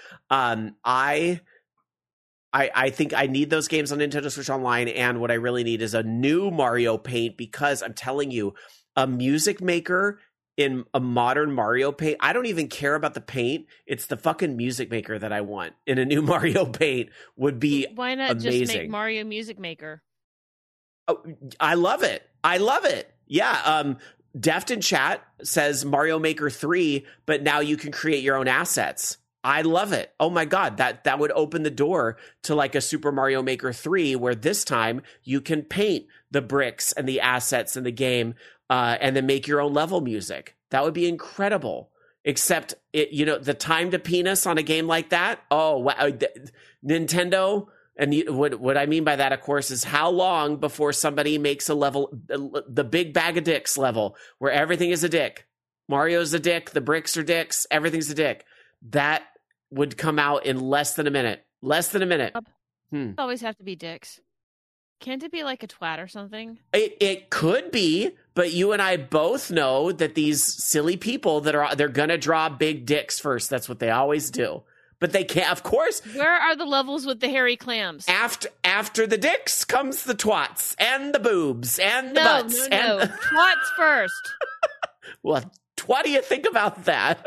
I think I need those games on Nintendo Switch Online, and what I really need is a new Mario Paint, because I'm telling you, a music maker in a modern Mario Paint, I don't even care about the paint. It's the fucking music maker that I want in a new Mario Paint would be Why not amazing. Just make Mario Music Maker? Oh, I love it. I love it. Yeah. Deft in chat says Mario Maker 3, but now you can create your own assets. I love it. Oh my God, that would open the door to like a Super Mario Maker 3, where this time you can paint the bricks and the assets in the game and then make your own level music. That would be incredible. Except the time to penis on a game like that. Oh, wow. Nintendo. And what I mean by that, of course, is how long before somebody makes a level, the big bag of dicks level, where everything is a dick. Mario's a dick, the bricks are dicks, everything's a dick. That would come out in less than a minute. Less than a minute. Always have to be dicks. Can't it be like a twat or something? It could be, but you and I both know that these silly people they're gonna draw big dicks first. That's what they always do. But they can't, of course. Where are the levels with the hairy clams? After the dicks comes the twats and the boobs and the butts. No. Twats first. Well, what do you think about that?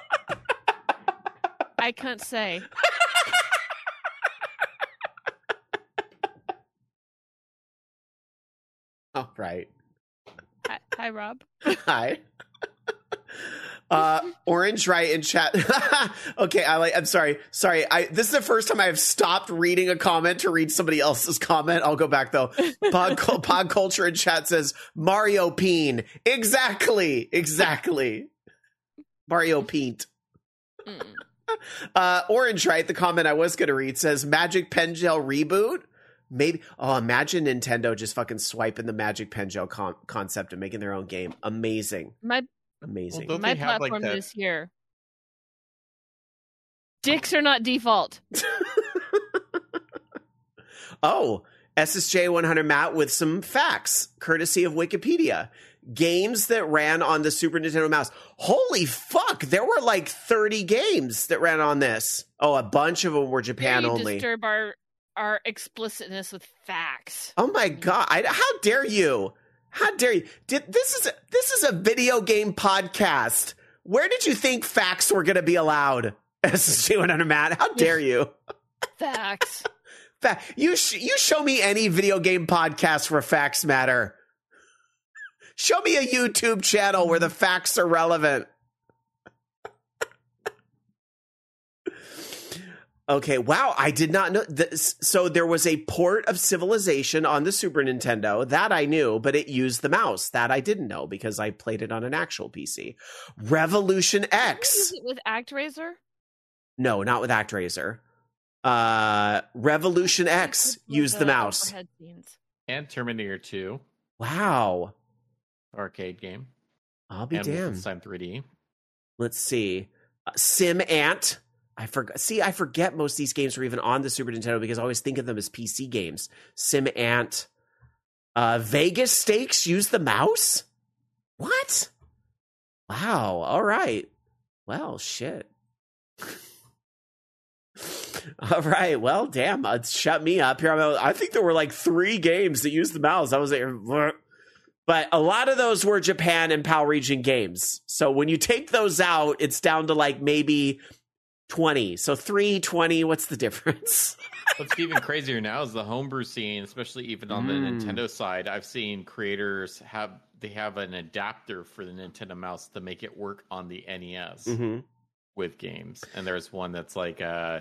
I can't say. Oh, right. Hi, Rob. Hi. Orange right in chat. Okay, I'm sorry. This is the first time I've stopped reading a comment to read somebody else's comment. I'll go back though. Pod Culture in chat says Mario Peen. Exactly. Mario Peent. Orange right, the comment I was going to read says Magic Pen Gel reboot. Maybe. Oh, imagine Nintendo just fucking swiping the Magic Pen Gel concept and making their own game. Amazing. Amazing. Well, My platform this year. Dicks are not default. Oh, SSJ 100 Matt with some facts, courtesy of Wikipedia. Games that ran on the Super Nintendo mouse. Holy fuck, there were like 30 games that ran on this. Oh, a bunch of them were Japan only. Disturb our explicitness with facts. Oh my god! How dare you? How dare you? This is a video game podcast. Where did you think facts were going to be allowed? SSJ 100 Matt. How dare you? Facts. You show me any video game podcast where facts matter. Show me a YouTube channel where the facts are relevant. Okay, wow, I did not know this. So there was a port of Civilization on the Super Nintendo. That I knew, but it used the mouse. That I didn't know because I played it on an actual PC. Revolution X. Did you use it with ActRaiser? No, not with ActRaiser. Revolution X used the mouse. And Terminator 2. Wow. Arcade game. I'll be and damned. This time 3D. Let's see. Sim Ant. I forget most of these games were even on the Super Nintendo because I always think of them as PC games. Sim Ant. Vegas Stakes used the mouse? What? Wow. All right. Well, shit. All right. Well, damn. Shut me up here. I think there were like 3 games that used the mouse. I was like, but a lot of those were Japan and PAL region games. So when you take those out, it's down to like maybe 20. So 3, 20, what's the difference? What's even crazier now is the homebrew scene, especially even on the Nintendo side. I've seen creators have an adapter for the Nintendo mouse to make it work on the NES with games. And there's one that's like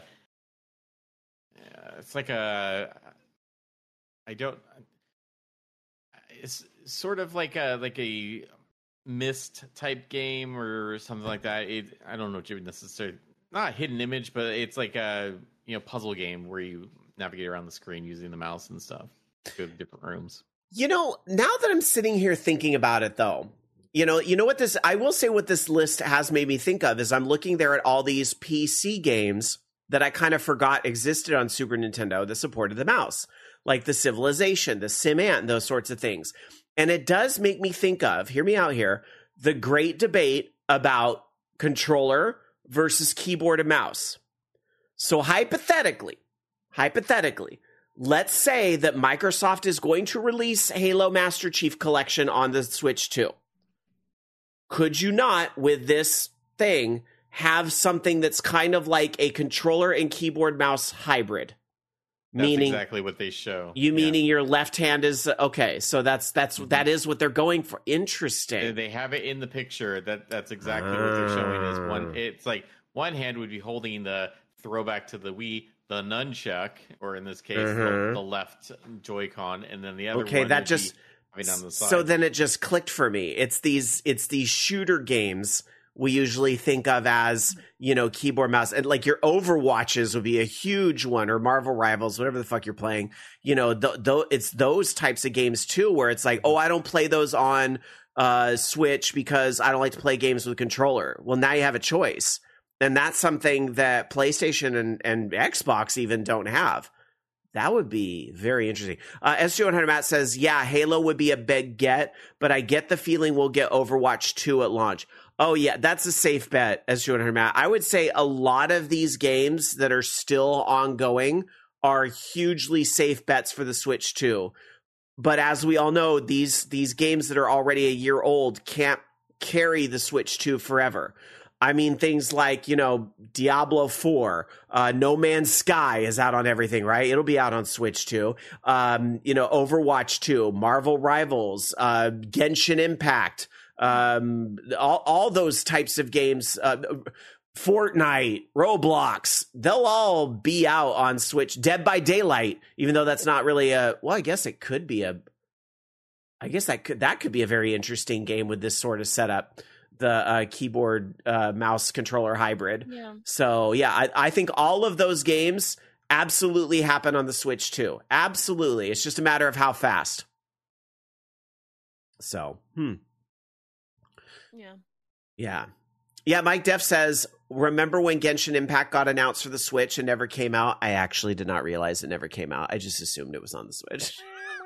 it's sort of like a Myst type game or something like that. I don't know if you would necessarily, not a hidden image, but it's like a puzzle game where you navigate around the screen using the mouse and stuff. Go to different rooms. Now that I'm sitting here thinking about it, though, I will say what this list has made me think of is I'm looking there at all these PC games that I kind of forgot existed on Super Nintendo that supported the mouse, like the Civilization, the Sim Ant, those sorts of things. And it does make me think of, hear me out here, the great debate about controller versus keyboard and mouse. So hypothetically, let's say that Microsoft is going to release Halo Master Chief Collection on the Switch 2. Could you not, with this thing, have something that's kind of like a controller and keyboard mouse hybrid? That's exactly what they show. Meaning your left hand is okay. So that is what they're going for. Interesting. They have it in the picture. That's exactly what they're showing. Is one. It's like one hand would be holding the throwback to the Wii, the nunchuck, or in this case the left Joy-Con, and then the other. Okay, one that just on the side. So then it just clicked for me. It's these shooter games we usually think of as, keyboard, mouse. And like your Overwatches would be a huge one, or Marvel Rivals, whatever the fuck you're playing. It's those types of games too, where it's like, oh, I don't play those on Switch because I don't like to play games with a controller. Well, now you have a choice. And that's something that PlayStation and Xbox even don't have. That would be very interesting. SG100 Matt says, yeah, Halo would be a big get, but I get the feeling we'll get Overwatch 2 at launch. Oh, yeah, that's a safe bet, SG100 Matt. I would say a lot of these games that are still ongoing are hugely safe bets for the Switch 2. But as we all know, these games that are already a year old can't carry the Switch 2 forever. I mean, things like, Diablo 4, No Man's Sky is out on everything, right? It'll be out on Switch too. Overwatch 2, Marvel Rivals, Genshin Impact, all those types of games, Fortnite, Roblox, they'll all be out on Switch. Dead by Daylight, even though that's not really I guess it could be that could be a very interesting game with this sort of setup. The keyboard mouse controller hybrid. Yeah. So yeah, I think all of those games absolutely happen on the Switch too. Absolutely. It's just a matter of how fast. So, Yeah. Yeah. Yeah, Mike Def says, remember when Genshin Impact got announced for the Switch and never came out? I actually did not realize it never came out. I just assumed it was on the Switch.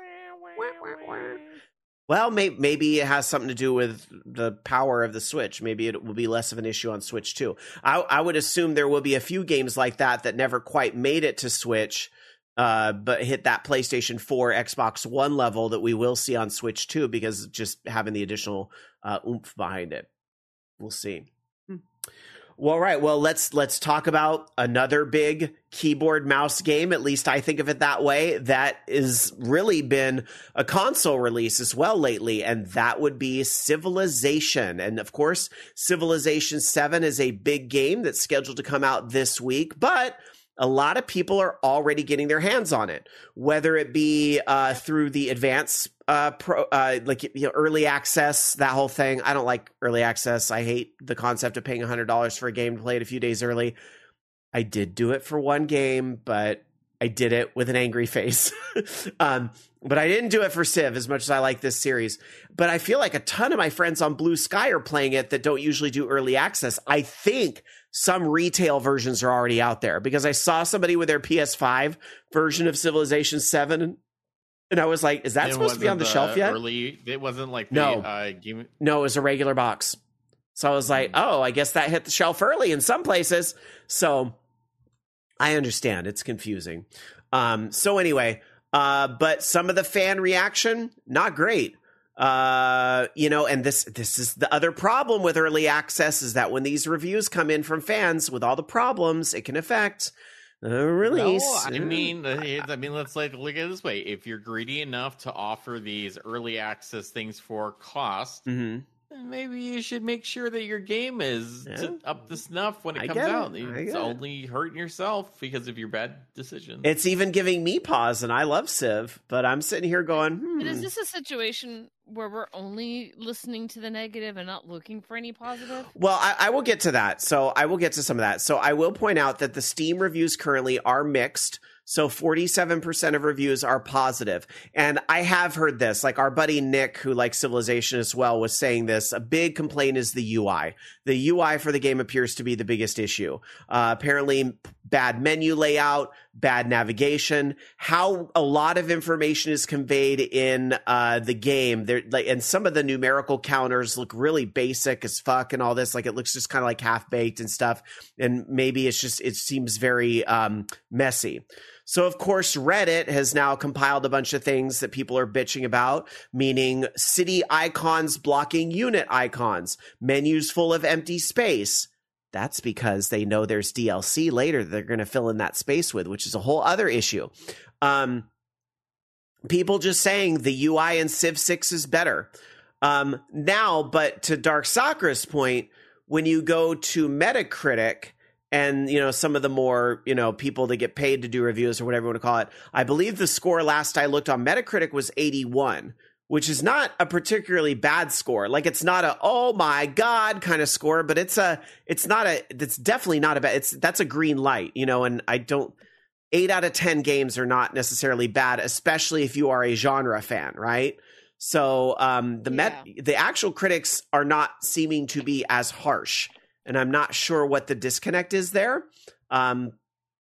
Well, maybe it has something to do with the power of the Switch. Maybe it will be less of an issue on Switch too. I would assume there will be a few games like that never quite made it to Switch, but hit that PlayStation 4, Xbox One level that we will see on Switch too, because just having the additional oomph behind it. We'll see. Well, all right. Well, let's talk about another big keyboard mouse game. At least I think of it that way. That has really been a console release as well lately, and that would be Civilization. And of course, Civilization 7 is a big game that's scheduled to come out this week, but a lot of people are already getting their hands on it, whether it be through the advanced early access, that whole thing. I don't like early access. I hate the concept of paying $100 for a game to play it a few days early. I did do it for one game, but I did it with an angry face. But I didn't do it for Civ as much as I like this series. But I feel like a ton of my friends on Blue Sky are playing it that don't usually do early access. I think some retail versions are already out there because I saw somebody with their PS5 version of Civilization 7 and I was like, is that supposed to be on the shelf yet? It wasn't like game. No, it was a regular box. So I was like, oh, I guess that hit the shelf early in some places. So I understand. It's confusing. So anyway, but some of the fan reaction, not great. And this is the other problem with early access is that when these reviews come in from fans with all the problems, it can affect the release. No, I mean, let's look at it this way. If you're greedy enough to offer these early access things for cost, maybe you should make sure that your game is up to snuff when it comes out. It's only hurting yourself because of your bad decisions. It's even giving me pause, and I love Civ, but I'm sitting here going, But is this a situation where we're only listening to the negative and not looking for any positive? Well, I will get to that. So I will get to some of that. So I will point out that the Steam reviews currently are mixed. So 47% of reviews are positive. And I have heard this, like our buddy Nick, who likes Civilization as well, was saying this. A big complaint is the UI. The UI for the game appears to be the biggest issue. Apparently bad menu layout, bad navigation, how a lot of information is conveyed in the game. And some of the numerical counters look really basic as fuck and all this. Like it looks just kind of like half-baked and stuff. And maybe it seems very messy. So, of course, Reddit has now compiled a bunch of things that people are bitching about, meaning city icons blocking unit icons, menus full of empty space. That's because they know there's DLC later that they're going to fill in that space with, which is a whole other issue. People just saying the UI in Civ 6 is better. Now, but to Dark Sakura's point, when you go to Metacritic, and, some of the more, people that get paid to do reviews or whatever you want to call it, I believe the score last I looked on Metacritic was 81, which is not a particularly bad score. Like it's not a, oh my God kind of score, but it's definitely not a bad, that's a green light, and 8 out of 10 games are not necessarily bad, especially if you are a genre fan, right? So, the actual critics are not seeming to be as harsh. And I'm not sure what the disconnect is there.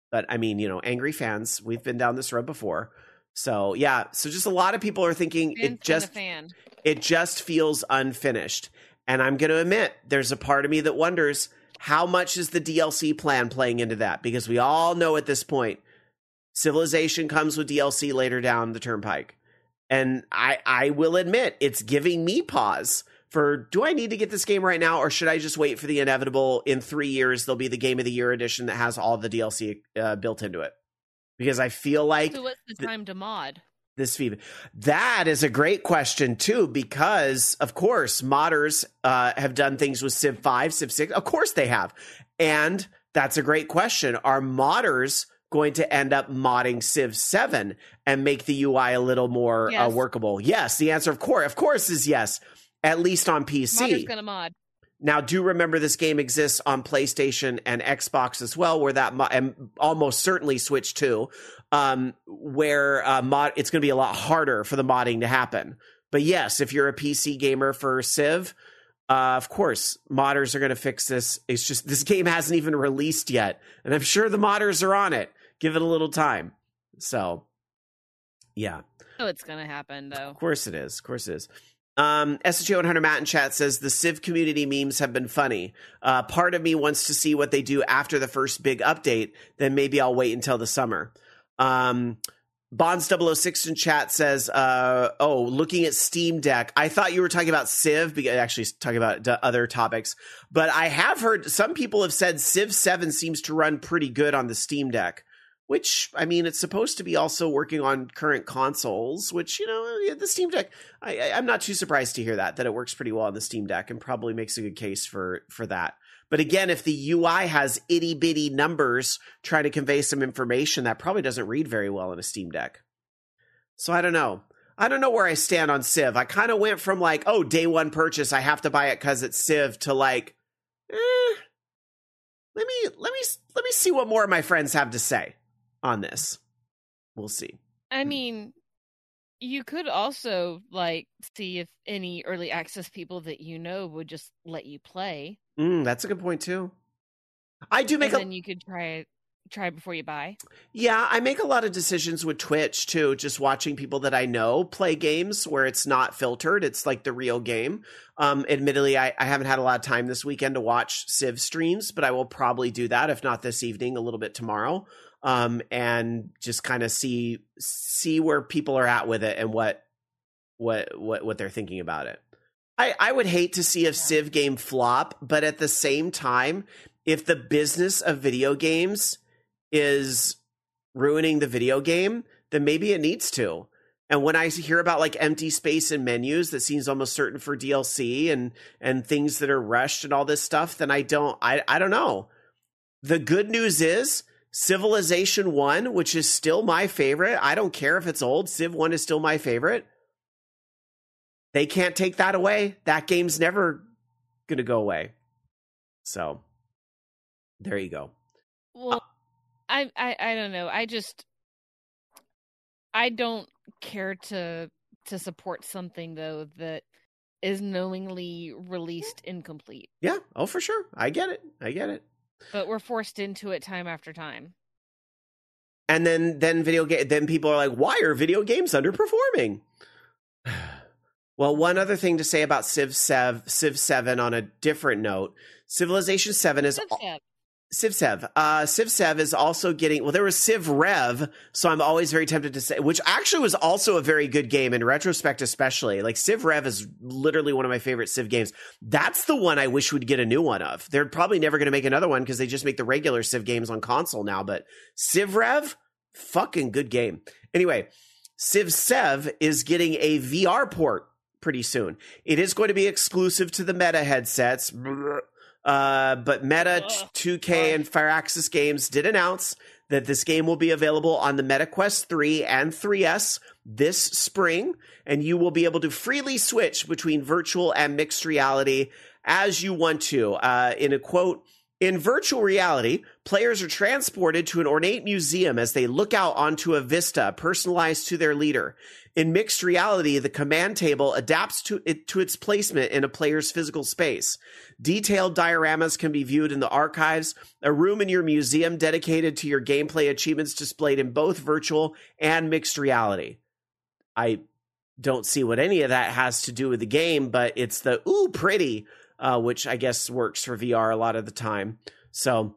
But I mean, angry fans, we've been down this road before. So yeah, so just a lot of people are thinking it just feels unfinished. And I'm going to admit, there's a part of me that wonders how much is the DLC plan playing into that? Because we all know at this point, Civilization comes with DLC later down the turnpike. And I will admit, it's giving me pause for, do I need to get this game right now? Or should I just wait for the inevitable? In 3 years, there'll be the Game of the Year edition that has all the DLC built into it. Because I feel like... So what's the time to mod? This feedback. That is a great question, too, because, of course, modders have done things with Civ 5, Civ 6. Of course they have. And that's a great question. Are modders going to end up modding Civ 7 and make the UI a little more workable? Yes, the answer, of course, is yes, at least on PC. Modder's going to mod. Now, do remember this game exists on PlayStation and Xbox as well, where that and almost certainly Switch too, where it's going to be a lot harder for the modding to happen. But yes, if you're a PC gamer for Civ, of course, modders are going to fix this. It's just this game hasn't even released yet, and I'm sure the modders are on it. Give it a little time. So, yeah. Oh, it's going to happen, though. Of course it is. Of course it is. SHO100 Matt in chat says the Civ community memes have been funny. Part of me wants to see what they do after the first big update. Then maybe I'll wait until the summer. Bonds006 in chat says, looking at Steam Deck. I thought you were talking about Civ, actually talking about other topics. But I have heard some people have said Civ 7 seems to run pretty good on the Steam Deck. Which, I mean, it's supposed to be also working on current consoles, which, the Steam Deck, I'm not too surprised to hear that it works pretty well on the Steam Deck and probably makes a good case for that. But again, if the UI has itty bitty numbers trying to convey some information, that probably doesn't read very well in a Steam Deck. So I don't know. I don't know where I stand on Civ. I kind of went from like, day one purchase, I have to buy it because it's Civ, to like, let me see what more of my friends have to say on this. We'll see. I mean, you could also see if any early access people that would just let you play. That's a good point too. I do make then you could try before you buy. Yeah, I make a lot of decisions with Twitch too, just watching people that I know play games where it's not filtered. It's like the real game. Admittedly, I haven't had a lot of time this weekend to watch Civ streams, but I will probably do that, if not this evening, a little bit tomorrow. And just kind of see where people are at with it and what they're thinking about it. I would hate to see a Civ game flop, but at the same time, if the business of video games is ruining the video game, then maybe it needs to. And when I hear about like empty space in menus that seems almost certain for DLC and things that are rushed and all this stuff, then I don't know. The good news is Civilization 1, which is still my favorite. I don't care if it's old. Civ 1 is still my favorite. They can't take that away. That game's never going to go away. So there you go. Well, I don't know. I don't care to support something though that is knowingly released incomplete. Yeah. Oh, for sure. I get it. But we're forced into it time after time. And then people are like, why are video games underperforming? Well, one other thing to say about Civ 7 on a different note, Civilization 7 is... Civ 7 is also getting... Well, there was Civ Rev, so I'm always very tempted to say... Which actually was also a very good game, in retrospect especially. Like, Civ Rev is literally one of my favorite Civ games. That's the one I wish we'd get a new one of. They're probably never going to make another one because they just make the regular Civ games on console now. But Civ Rev, fucking good game. Anyway, Civ 7 is getting a VR port pretty soon. It is going to be exclusive to the Meta headsets. But Meta, 2K, and Firaxis Games did announce that this game will be available on the Meta Quest 3 and 3S this spring, and you will be able to freely switch between virtual and mixed reality as you want to. In a quote, In virtual reality, players are transported to an ornate museum as they look out onto a vista personalized to their leader. In mixed reality, the command table adapts to its placement in a player's physical space. Detailed dioramas can be viewed in the archives, a room in your museum dedicated to your gameplay achievements displayed in both virtual and mixed reality. I don't see what any of that has to do with the game, but it's the ooh pretty, which I guess works for VR a lot of the time. So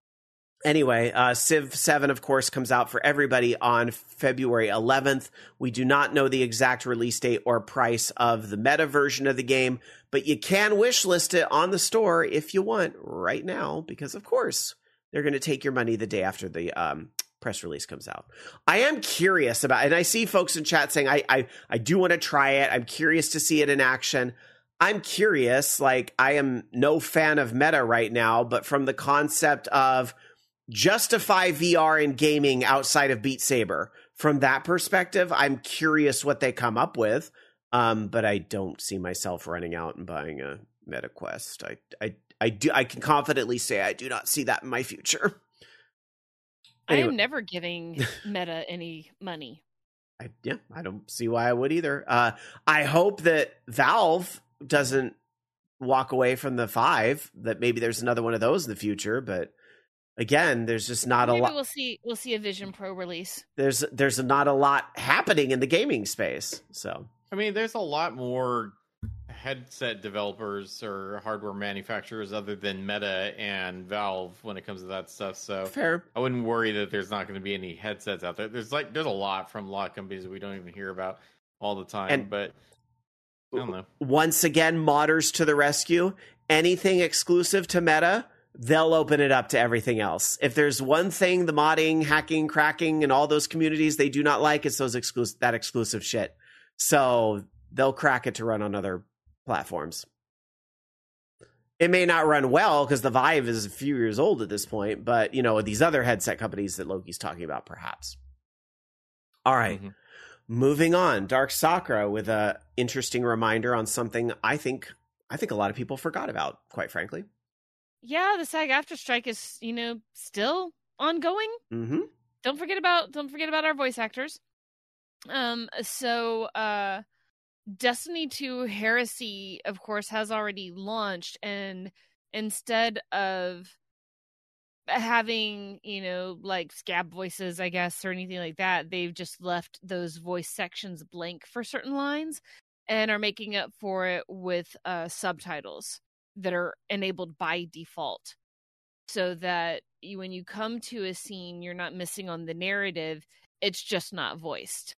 anyway, Civ 7, of course, comes out for everybody on February 11th. We do not know the exact release date or price of the meta version of the game, but you can wishlist it on the store if you want right now, because, of course, they're going to take your money the day after the press release comes out. I am curious about, and I see folks in chat saying, I do want to try it. I'm curious to see it in action. I'm curious, like, I am no fan of meta right now, but from the concept of justify VR in gaming outside of Beat Saber, from that perspective, I'm curious what they come up with. But I don't see myself running out and buying a Meta Quest. I can confidently say I do not see that in my future. Anyway. I am never giving Meta any money. I don't see why I would either. I hope that Valve doesn't walk away from the 5, that maybe there's another one of those in the future, but again, there's just not a lot. We'll see a Vision Pro release. There's not a lot happening in the gaming space. So I mean, there's a lot more headset developers or hardware manufacturers other than Meta and Valve when it comes to that stuff. So fair. I wouldn't worry that there's not going to be any headsets out there. There's a lot from a lot of companies that we don't even hear about all the time. But I don't know. Once again, modders to the rescue. Anything exclusive to Meta, they'll open it up to everything else. If there's one thing the modding, hacking, cracking, and all those communities they do not like, it's that exclusive shit. So they'll crack it to run on other platforms. It may not run well because the Vive is a few years old at this point, but these other headset companies that Loki's talking about, perhaps. All right. Moving on, Dark Sakura with a interesting reminder on something I think a lot of people forgot about, quite frankly. Yeah, the SAG-AFTRA strike is, still ongoing. Mm-hmm. Don't forget about our voice actors. Destiny 2 Heresy, of course, has already launched, and instead of having, like scab voices, I guess, or anything like that, they've just left those voice sections blank for certain lines and are making up for it with subtitles that are enabled by default, so that when you come to a scene, you're not missing on the narrative. It's just not voiced.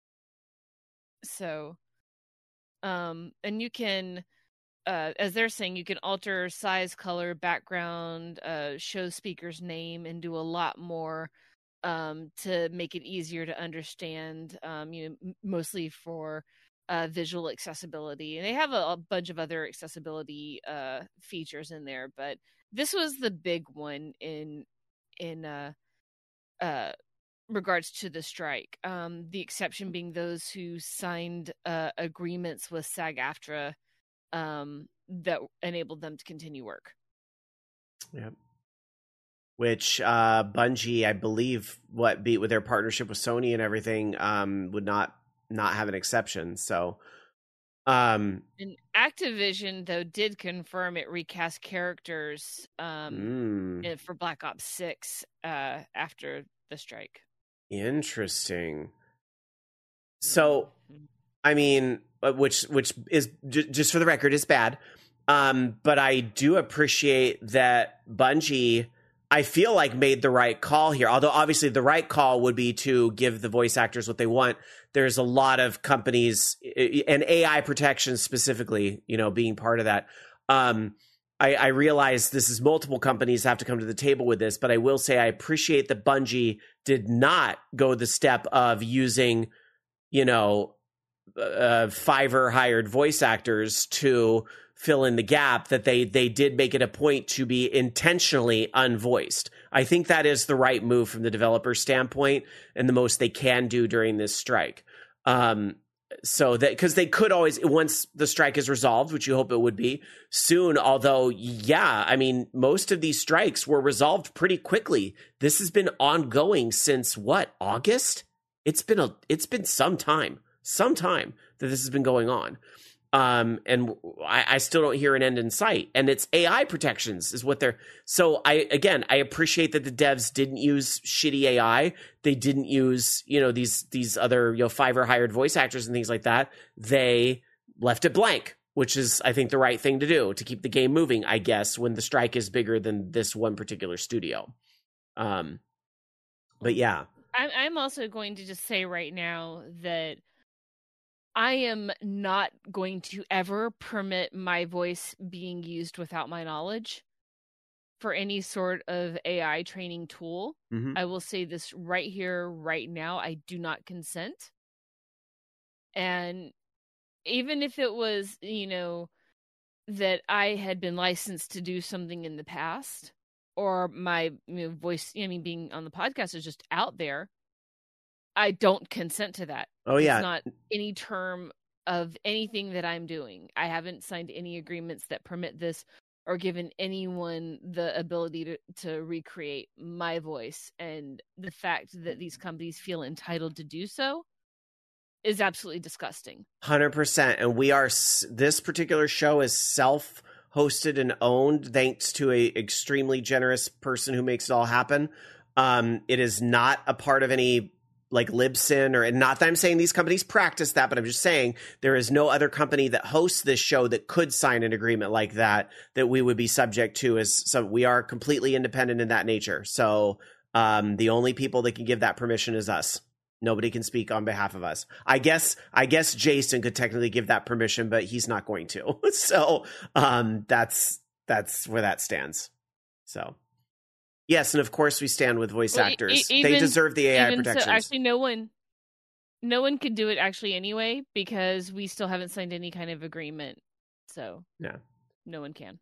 So, and you can, as they're saying, you can alter size, color, background, show speaker's name, and do a lot more to make it easier to understand, mostly for visual accessibility. And they have a bunch of other accessibility features in there, but this was the big one in regards to the strike. The exception being those who signed agreements with SAG-AFTRA that enabled them to continue work. Yep. Which Bungie, I believe, beat with their partnership with Sony and everything, would not have an exception. So, and Activision though did confirm it recast characters for Black Ops 6 after the strike. Interesting. So, I mean, which is just for the record is bad. But I do appreciate that Bungie, I feel like, made the right call here. Although obviously the right call would be to give the voice actors what they want. There's a lot of companies, and AI protection specifically, being part of that. I realize this is multiple companies have to come to the table with this, but I will say I appreciate that Bungie did not go the step of using, Fiverr hired voice actors to fill in the gap, that they did make it a point to be intentionally unvoiced. I think that is the right move from the developer standpoint and the most they can do during this strike. so that, because they could always, once the strike is resolved, which you hope it would be soon, although, yeah, I mean, most of these strikes were resolved pretty quickly. This has been ongoing since what, August? It's been some time that this has been going on. And I still don't hear an end in sight. And it's AI protections is what they're. So I appreciate that the devs didn't use shitty AI. They didn't use, these other, Fiverr hired voice actors and things like that. They left it blank, which is, I think, the right thing to do to keep the game moving, I guess, when the strike is bigger than this one particular studio. But yeah. I'm also going to just say right now that I am not going to ever permit my voice being used without my knowledge for any sort of AI training tool. Mm-hmm. I will say this right here, right now. I do not consent. And even if it was, that I had been licensed to do something in the past, or my voice, being on the podcast is just out there, I don't consent to that. Oh, yeah. It's not any term of anything that I'm doing. I haven't signed any agreements that permit this or given anyone the ability to recreate my voice. And the fact that these companies feel entitled to do so is absolutely disgusting. 100%. And this particular show is self-hosted and owned thanks to a extremely generous person who makes it all happen. It is not a part of any like Libsyn, or not that I'm saying these companies practice that, but I'm just saying there is no other company that hosts this show that could sign an agreement like that we would be subject to. So we are completely independent in that nature. So the only people that can give that permission is us. Nobody can speak on behalf of us. I guess Jason could technically give that permission, but he's not going to. So that's where that stands. So. Yes, and of course we stand with voice actors. They deserve the AI protections. So actually, no one could do it actually anyway, because we still haven't signed any kind of agreement. So yeah, no one can.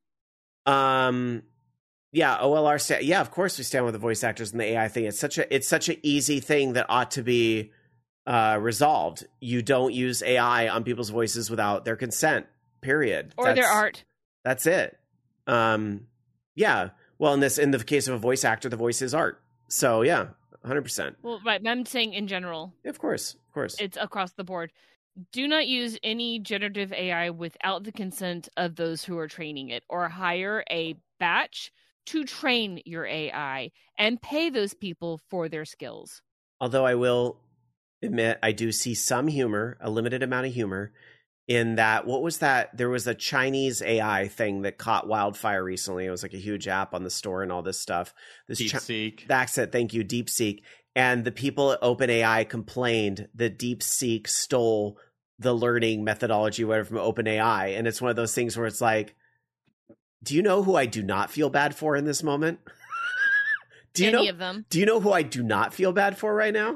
Yeah, OLR. Yeah, of course we stand with the voice actors and the AI thing. It's such an easy thing that ought to be resolved. You don't use AI on people's voices without their consent. Period. Or their art. That's it. Yeah. Well, in the case of a voice actor, the voice is art. So yeah, 100%. Well, right. I'm saying in general. Of course. It's across the board. Do not use any generative AI without the consent of those who are training it, or hire a batch to train your AI and pay those people for their skills. Although I will admit, I do see some humor, a limited amount of humor, in that. What was that? There was a Chinese AI thing that caught wildfire recently. It was like a huge app on the store and all this stuff. DeepSeek. That's it. Thank you, DeepSeek. And the people at OpenAI complained that DeepSeek stole the learning methodology, whatever, from OpenAI. And it's one of those things where it's like, do you know who I do not feel bad for in this moment? Any of them? Do you know who I do not feel bad for right now?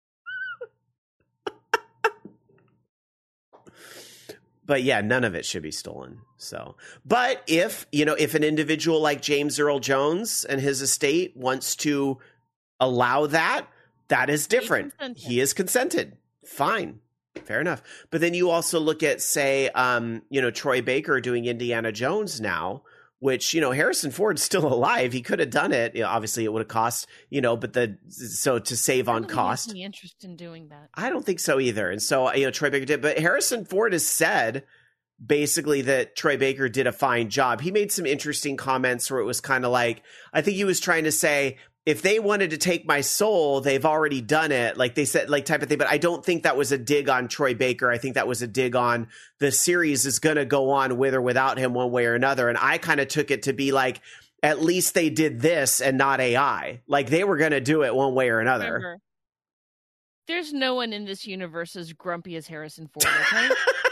But yeah, none of it should be stolen. So, but if an individual like James Earl Jones and his estate wants to allow that, that is different. He is consented. Fine. Fair enough. But then you also look at, say, Troy Baker doing Indiana Jones now, which, Harrison Ford's still alive. He could have done it. Obviously it would have cost, but to save on cost. I don't have any interest in doing that. I don't think so either. And so, Troy Baker did, but Harrison Ford has said basically that Troy Baker did a fine job. He made some interesting comments where it was kind of like, I think he was trying to say, if they wanted to take my soul, they've already done it. Like they said, like type of thing. But I don't think that was a dig on Troy Baker. I think that was a dig on the series is going to go on with or without him one way or another. And I kind of took it to be like, at least they did this and not AI. Like they were going to do it one way or another. Remember, there's no one in this universe as grumpy as Harrison Ford, okay?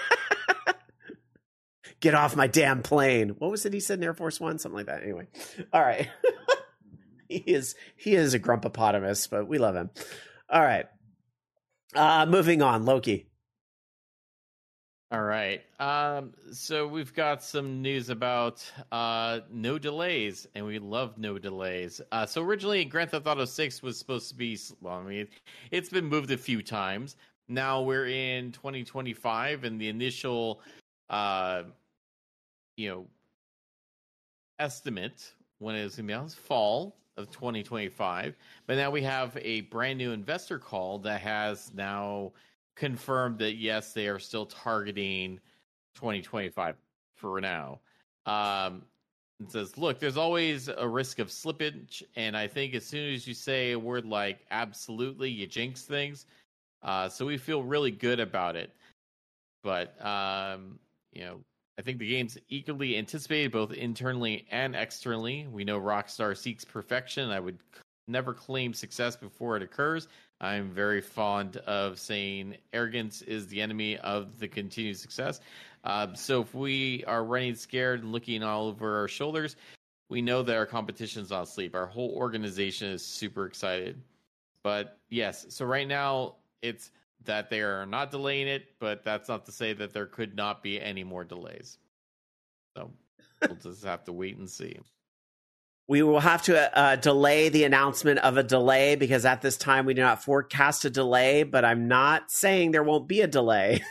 Get off my damn plane. What was it he said in Air Force One? Something like that. Anyway. All right. He is a grumpopotamus, but we love him. All right. Moving on, Loki. All right. So we've got some news about no delays, and we love no delays. So originally, Grand Theft Auto 6 was supposed to be, it's been moved a few times. now we're in 2025, and the initial, estimate when it was going to be out was fall of 2025. But now we have a brand new investor call that has now confirmed that yes, they are still targeting 2025 for now. It says, look, there's always a risk of slippage, and I think as soon as you say a word like absolutely, you jinx things. So we feel really good about it. But, I think the game's eagerly anticipated both internally and externally. We know Rockstar seeks perfection. I would never claim success before it occurs. I'm very fond of saying arrogance is the enemy of the continued success. So if we are running scared and looking all over our shoulders, we know that our competition's not asleep. Our whole organization is super excited. But yes, so right now it's that they are not delaying it, but that's not to say that there could not be any more delays. So we'll just have to wait and see. We will have to delay the announcement of a delay because at this time we do not forecast a delay, but I'm not saying there won't be a delay.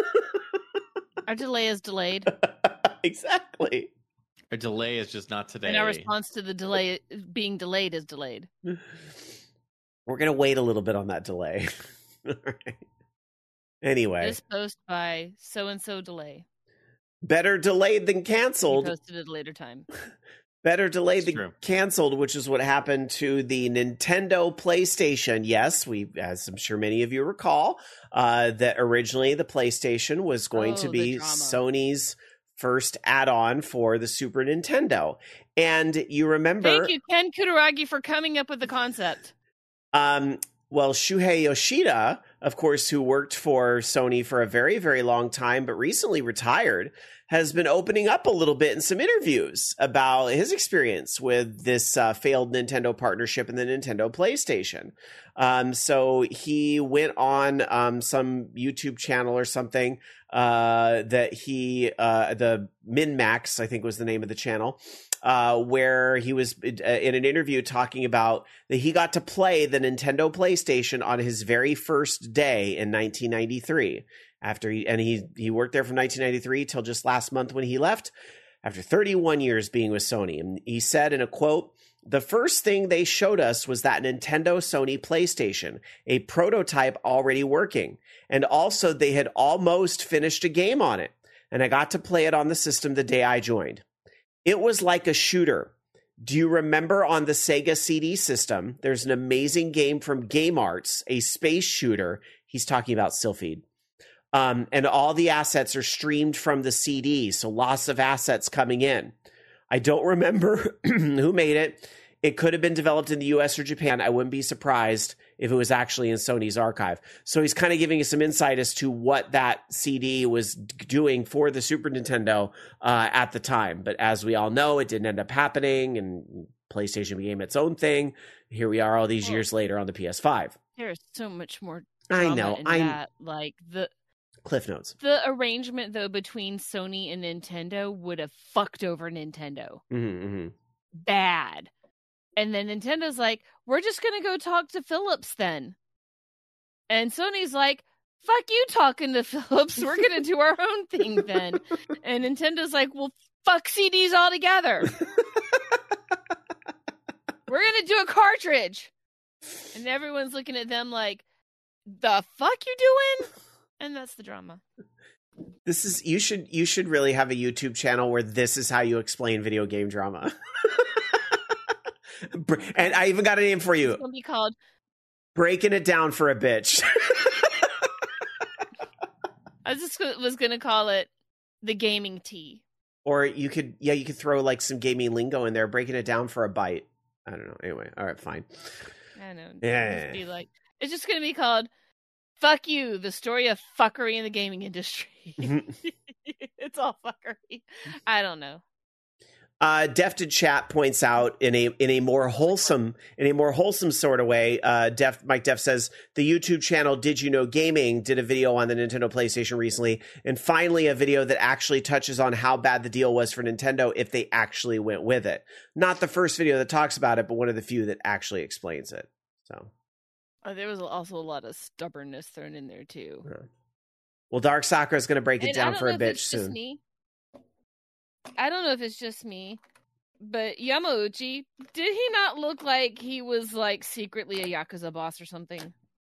Our delay is delayed. Exactly. A delay is just not today. And our response to the delay being delayed is delayed. We're going to wait a little bit on that delay. All right. Anyway. This post by so-and-so delay. Better delayed than canceled. He posted at a later time. Better delayed than canceled, which is what happened to the Nintendo PlayStation. Yes, as I'm sure many of you recall, that originally the PlayStation was going to be Sony's first add-on for the Super Nintendo. And you remember... Thank you, Ken Kutaragi, for coming up with the concept. Well, Shuhei Yoshida, of course, who worked for Sony for a very, very long time, but recently retired, has been opening up a little bit in some interviews about his experience with this failed Nintendo partnership and the Nintendo PlayStation. So he went on some YouTube channel or something that the MinMax, I think was the name of the channel, where he was in an interview talking about that he got to play the Nintendo PlayStation on his very first day in 1993. He worked there from 1993 till just last month when he left after 31 years being with Sony. And he said in a quote, "The first thing they showed us was that Nintendo Sony PlayStation, a prototype already working. And also they had almost finished a game on it. And I got to play it on the system the day I joined. It was like a shooter. Do you remember on the Sega CD system, there's an amazing game from Game Arts, a space shooter." He's talking about Sylphid. And all the assets are streamed from the CD, so lots of assets coming in. I don't remember who made it. It could have been developed in the US or Japan. I wouldn't be surprised if it was actually in Sony's archive. So he's kind of giving us some insight as to what that CD was doing for the Super Nintendo at the time. But as we all know, it didn't end up happening, and PlayStation became its own thing. Here we are all these years later on the PS5. There's so much more I know. That. Like the Cliff Notes. The arrangement, though, between Sony and Nintendo would have fucked over Nintendo. Mm-hmm. Bad. And then Nintendo's like, we're just going to go talk to Philips then. And Sony's like, fuck you talking to Philips. We're going to do our own thing then. And Nintendo's like, well, fuck CDs altogether. We're going to do a cartridge. And everyone's looking at them like, the fuck you doing? And that's the drama. This is you should really have a YouTube channel where this is how you explain video game drama. And I even got a name for you. It's gonna be called Breaking It Down for a Bitch. I just was gonna call it the gaming tea. Or you could throw like some gaming lingo in there, breaking it down for a bite. I don't know. Anyway, all right, fine. I know. Yeah. It's just gonna be called Fuck You, the story of fuckery in the gaming industry. It's all fuckery. I don't know. Def to Chat points out in a more wholesome sort of way. Mike Def says the YouTube channel Did You Know Gaming did a video on the Nintendo PlayStation recently, and finally a video that actually touches on how bad the deal was for Nintendo if they actually went with it. Not the first video that talks about it, but one of the few that actually explains it. So There was also a lot of stubbornness thrown in there too. Well, Dark Sakura is going to break it And down for a bitch just soon. Me. I don't know if it's just me, but Yamauchi, did he not look like he was like secretly a Yakuza boss or something?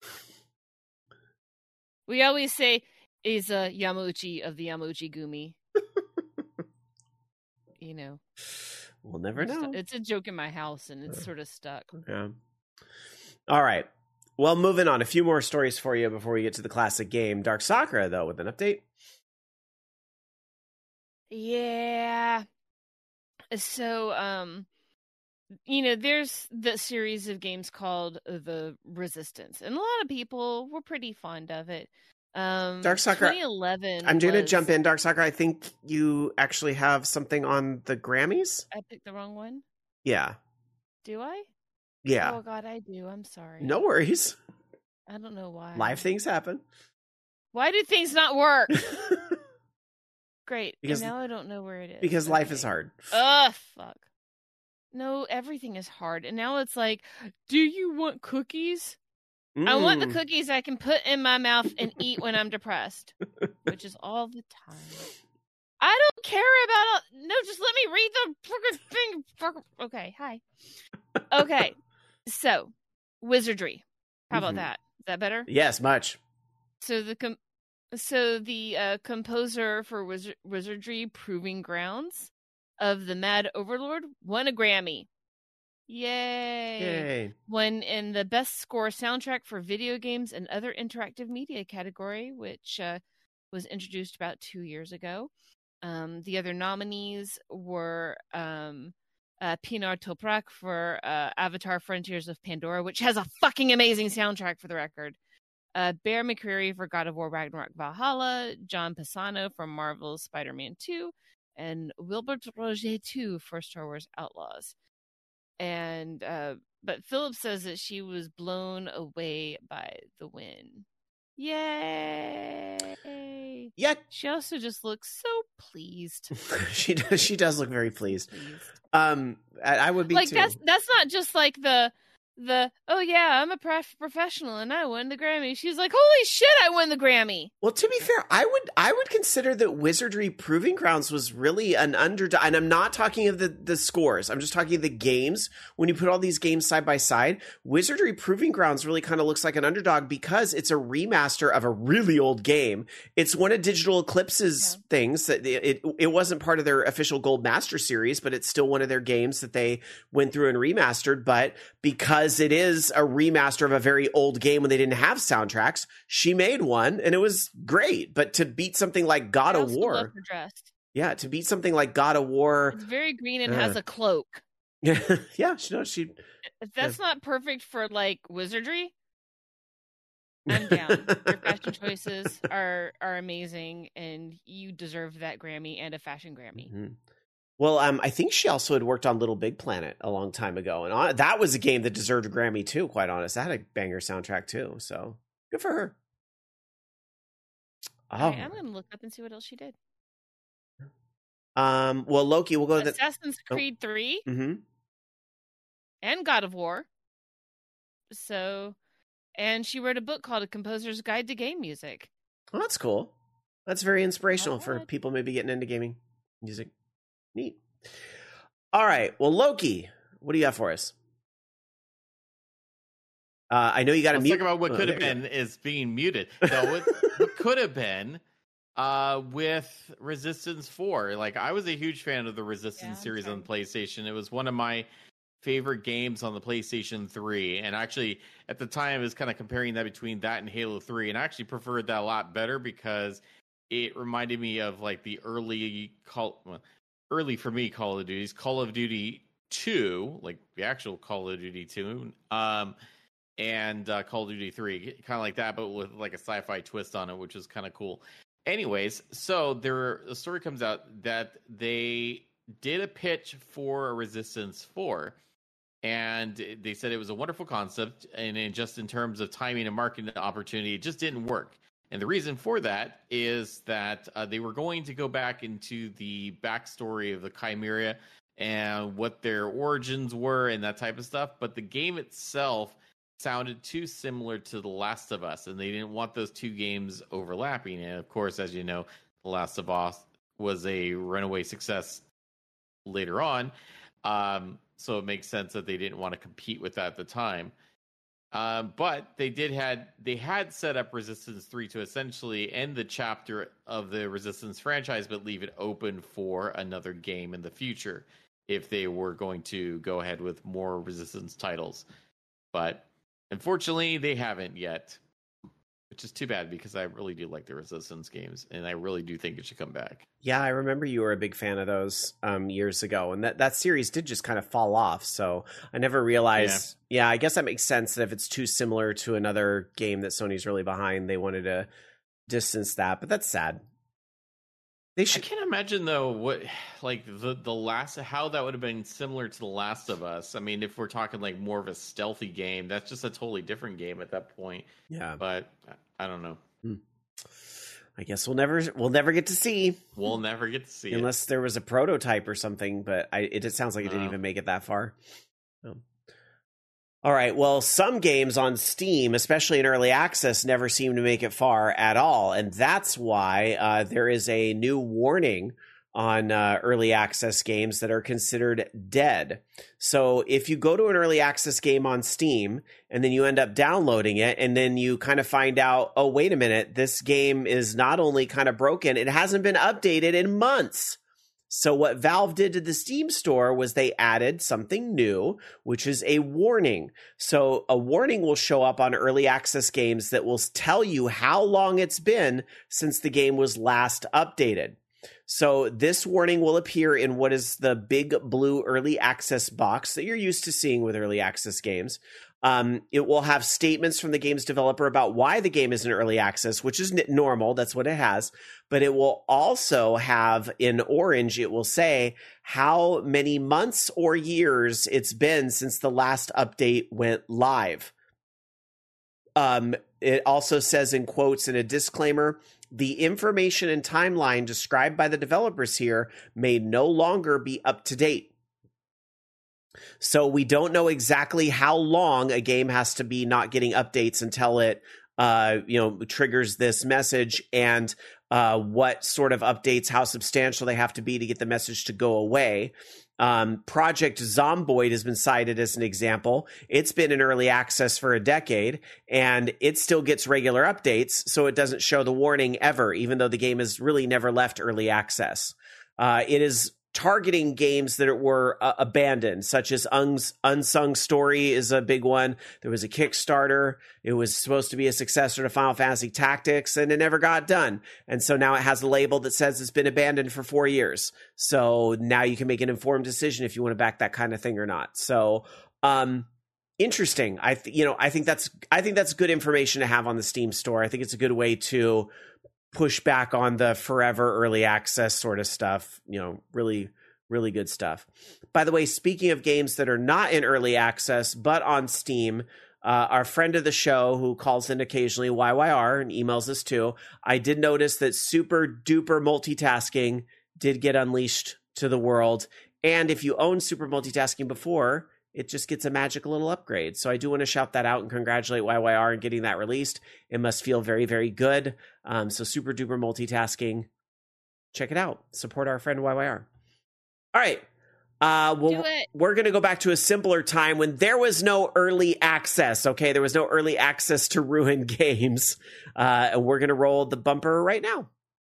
We always say he's a Yamauchi of the Yamauchi Gumi. You know. We'll never know. It's a joke in my house, and it's sort of stuck. Yeah. All right. Well, moving on. A few more stories for you before we get to the classic game. Dark Sakura, though, with an update. Yeah. So, there's the series of games called The Resistance, and a lot of people were pretty fond of it. Dark Sakura, 2011. I'm going to jump in. Dark Sakura, I think you actually have something on the Grammys? I picked the wrong one? Yeah. Do I? Yeah. Oh, God, I do. I'm sorry. No worries. I don't know why. Live things happen. Why do things not work? Great. Because, and now I don't know where it is. Because life is hard. Ugh, fuck. No, everything is hard. And now it's like, do you want cookies? I want the cookies I can put in my mouth and eat when I'm depressed, which is all the time. I don't care about no, just let me read the fucking thing. Okay, hi. Okay, so wizardry. How about that? Is that better? Yes, much. So the composer for Wizardry Proving Grounds of the Mad Overlord won a Grammy. Yay! Won in the Best Score Soundtrack for Video Games and Other Interactive Media category, which was introduced about 2 years ago. The other nominees were Pinar Toprak for Avatar Frontiers of Pandora, which has a fucking amazing soundtrack for the record. Bear McCreary for God of War Ragnarok Valhalla, John Pisano for Marvel's Spider-Man 2, and Wilbert Roger 2 for Star Wars Outlaws. And but Philip says that she was blown away by the win. Yay! Yeah. She also just looks so pleased. She does. She does look very pleased. I would be like too. That's not just like the oh yeah, I'm a professional and I won the Grammy. She's like, holy shit, I won the Grammy. Well, to be fair, I would consider that Wizardry Proving Grounds was really an underdog. And I'm not talking of the scores. I'm just talking of the games. When you put all these games side by side, Wizardry Proving Grounds really kind of looks like an underdog because it's a remaster of a really old game. It's one of Digital Eclipse's things that it wasn't part of their official Gold Master series, but it's still one of their games that they went through and remastered. But because it is a remaster of a very old game when they didn't have soundtracks, she made one and it was great. But to beat something like God of War, to beat something like God of War, it's very green and has a cloak. Yeah, she. If that's not perfect for like wizardry, I'm down. Your fashion choices are amazing, and you deserve that Grammy and a fashion Grammy. Mm-hmm. Well, I think she also had worked on Little Big Planet a long time ago, and that was a game that deserved a Grammy too. Quite honest, that had a banger soundtrack too. So good for her. Right, I'm gonna look up and see what else she did. Well, Loki, we'll go to Assassin's Creed 3 and God of War. So, and she wrote a book called A Composer's Guide to Game Music. Oh, that's cool. That's very inspirational for people maybe getting into gaming music. Neat. All right. Well, Loki, what do you got for us? I know you got to mute. Let's talk about what could have been is being muted. No, what could have been with Resistance 4. Like, I was a huge fan of the Resistance series on PlayStation. It was one of my favorite games on the PlayStation 3. And actually, at the time, I was kind of comparing that between that and Halo 3. And I actually preferred that a lot better because it reminded me of like the early for me, Call of Duty's Call of Duty 2, like the actual Call of Duty 2, and Call of Duty 3, kind of like that, but with like a sci-fi twist on it, which is kind of cool. Anyways, so the story comes out that they did a pitch for a Resistance 4, and they said it was a wonderful concept, and just in terms of timing and marketing opportunity, it just didn't work. And the reason for that is that they were going to go back into the backstory of the Chimera and what their origins were and that type of stuff. But the game itself sounded too similar to The Last of Us, and they didn't want those two games overlapping. And of course, as you know, The Last of Us was a runaway success later on, so it makes sense that they didn't want to compete with that at the time. But they had set up Resistance 3 to essentially end the chapter of the Resistance franchise, but leave it open for another game in the future if they were going to go ahead with more Resistance titles. But unfortunately, they haven't yet, which is too bad because I really do like the Resistance games, and I really do think it should come back. Yeah, I remember you were a big fan of those years ago, and that series did just kind of fall off. So I never realized. Yeah, I guess that makes sense that if it's too similar to another game that Sony's really behind, they wanted to distance that. But that's sad. They should. I can't imagine though what like the last how that would have been similar to The Last of Us. I mean, if we're talking like more of a stealthy game, that's just a totally different game at that point. Yeah, but I don't know. I guess we'll never get to see. We'll never get to see unless there was a prototype or something. But it sounds like it didn't even make it that far. All right. Well, some games on Steam, especially in early access, never seem to make it far at all. And that's why there is a new warning on early access games that are considered dead. So if you go to an early access game on Steam and then you end up downloading it and then you kind of find out, oh, wait a minute, this game is not only kind of broken, it hasn't been updated in months. So what Valve did to the Steam store was they added something new, which is a warning. So a warning will show up on early access games that will tell you how long it's been since the game was last updated. So this warning will appear in what is the big blue early access box that you're used to seeing with early access games. It will have statements from the game's developer about why the game is in early access, which is normal. That's what it has. But it will also have in orange, it will say how many months or years it's been since the last update went live. It also says in quotes in a disclaimer, the information and timeline described by the developers here may no longer be up to date. So we don't know exactly how long a game has to be not getting updates until it, triggers this message, and what sort of updates, how substantial they have to be to get the message to go away. Project Zomboid has been cited as an example. It's been in early access for a decade, and it still gets regular updates, so it doesn't show the warning ever, even though the game has really never left early access. It is targeting games that were abandoned, such as Unsung Story is a big one. There was a Kickstarter. It was supposed to be a successor to Final Fantasy Tactics, and it never got done. And so now it has a label that says it's been abandoned for 4 years. So now you can make an informed decision if you want to back that kind of thing or not. So, interesting. I think that's good information to have on the Steam store. I think it's a good way to push back on the forever early access sort of stuff. Really, really good stuff. By the way, speaking of games that are not in early access, but on Steam, our friend of the show who calls in occasionally, YYR, and emails us too, I did notice that Super Duper Multitasking did get unleashed to the world. And if you own Super Multitasking before, it just gets a magical little upgrade. So I do want to shout that out and congratulate YYR on getting that released. It must feel very, very good. So Super Duper Multitasking, check it out. Support our friend YYR. All right. We're going to go back to a simpler time when there was no early access. Okay, there was no early access to ruined games. And we're going to roll the bumper right now.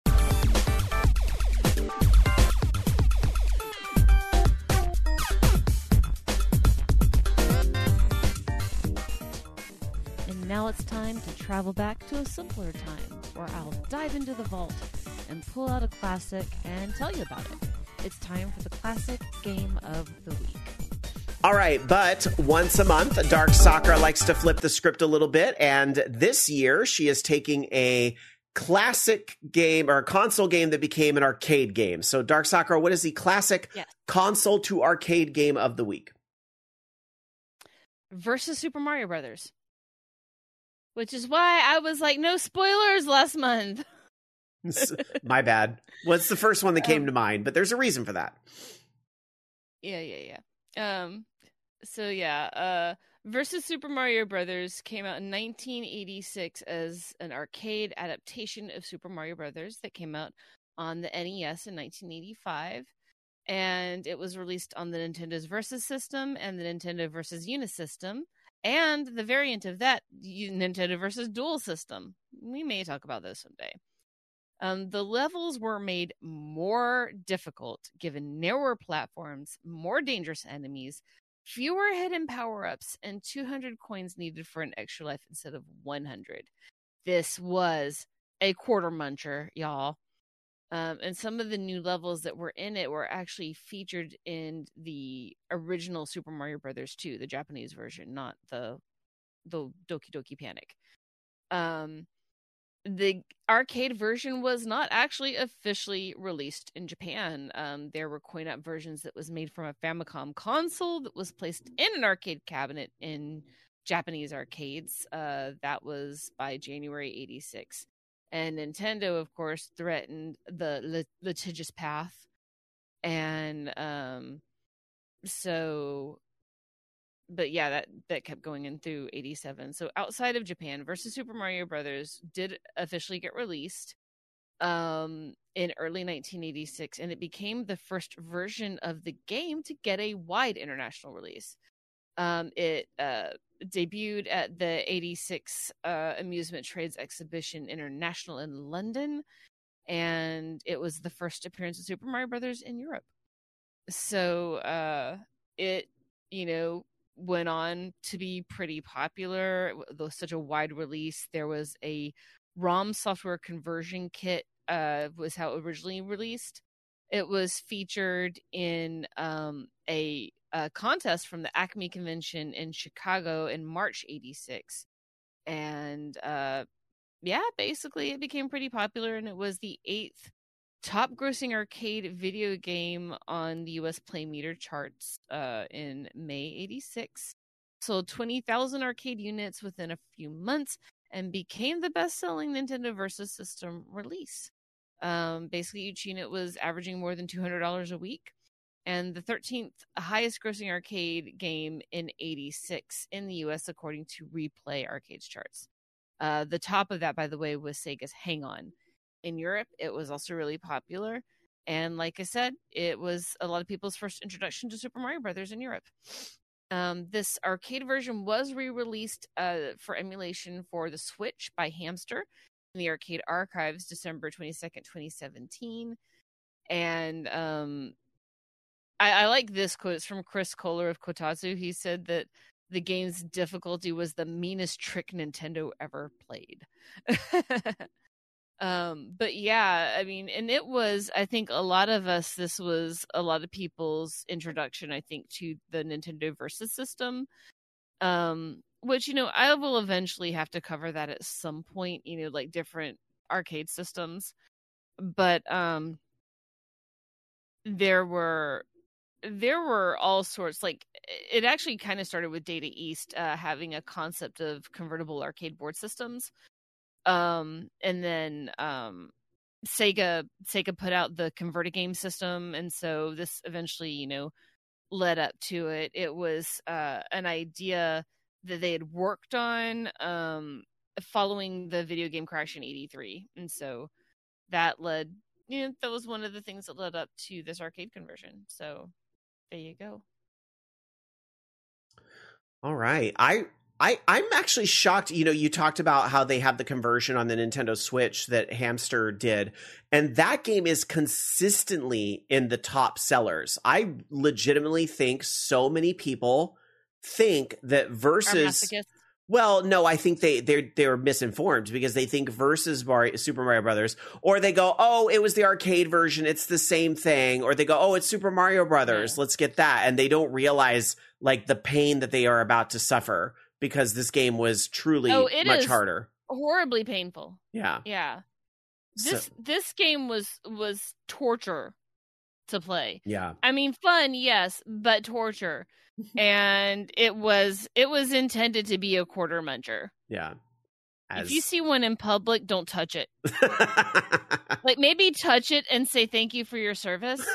Now it's time to travel back to a simpler time where I'll dive into the vault and pull out a classic and tell you about it. It's time for the classic game of the week. All right, but once a month, Dark Sakura likes to flip the script a little bit, and this year she is taking a classic game or a console game that became an arcade game. So Dark Sakura, what is the classic console to arcade game of the week? Versus Super Mario Brothers. Which is why I was like, no spoilers last month. My bad. Well, it's the first one that came to mind, but there's a reason for that. Yeah. Versus Super Mario Brothers came out in 1986 as an arcade adaptation of Super Mario Brothers that came out on the NES in 1985. And it was released on the Nintendo's Versus system and the Nintendo Versus Unisystem, and the variant of that, Nintendo Versus Dual system. We may talk about those someday. The levels were made more difficult, given narrower platforms, more dangerous enemies, fewer hidden power-ups, and 200 coins needed for an extra life instead of 100. This was a quarter muncher, y'all. And some of the new levels that were in it were actually featured in the original Super Mario Brothers 2, the Japanese version, not the Doki Doki Panic. The arcade version was not actually officially released in Japan. There were coin-op versions that was made from a Famicom console that was placed in an arcade cabinet in Japanese arcades. That was by January 86. And Nintendo, of course, threatened the litigious path. And but yeah, that kept going in through 87. So outside of Japan, Versus Super Mario Brothers did officially get released in early 1986, and it became the first version of the game to get a wide international release. It debuted at the 86 Amusement Trades Exhibition International in London, and it was the first appearance of Super Mario Brothers in Europe. So it, went on to be pretty popular. Though such a wide release, there was a ROM software conversion kit, was how it originally released. It was featured in a contest from the Acme Convention in Chicago in March 86. And basically it became pretty popular, and it was the 8th top grossing arcade video game on the US Play Meter charts in May 86. Sold 20,000 arcade units within a few months and became the best-selling Nintendo Versus System release. Basically, each unit was averaging more than $200 a week, and the 13th highest grossing arcade game in 86 in the US, according to Replay Arcades charts. The top of that, by the way, was Sega's Hang On. In Europe, it was also really popular. And like I said, it was a lot of people's first introduction to Super Mario Brothers in Europe. This arcade version was re-released for emulation for the Switch by Hamster in the Arcade Archives, December 22nd, 2017. And I like this quote. It's from Chris Kohler of Kotatsu. He said that the game's difficulty was the meanest trick Nintendo ever played. But yeah, I mean, and it was, I think this was a lot of people's introduction, I think, to the Nintendo Versus system. Which, I will eventually have to cover that at some point, like different arcade systems. But there were all sorts, like, it actually kind of started with Data East having a concept of convertible arcade board systems. And then Sega put out the Convertigame system, and so this eventually, led up to it. It was an idea that they had worked on following the video game crash in 83, and so that led, that was one of the things that led up to this arcade conversion. So there you go. All right. I'm actually shocked. You talked about how they have the conversion on the Nintendo Switch that Hamster did, and that game is consistently in the top sellers. I legitimately think so many people think that Versus. Well, no, I think they're misinformed because they think Versus Super Mario Brothers, or they go, oh, it was the arcade version, it's the same thing, or they go, oh, it's Super Mario Brothers, let's get that, and they don't realize like the pain that they are about to suffer. Because this game was truly much harder. Horribly painful. Yeah. Yeah. This game was torture to play. Yeah. I mean, fun, yes, but torture. And it was intended to be a quarter muncher. Yeah. If you see one in public, don't touch it. Like, maybe touch it and say thank you for your service.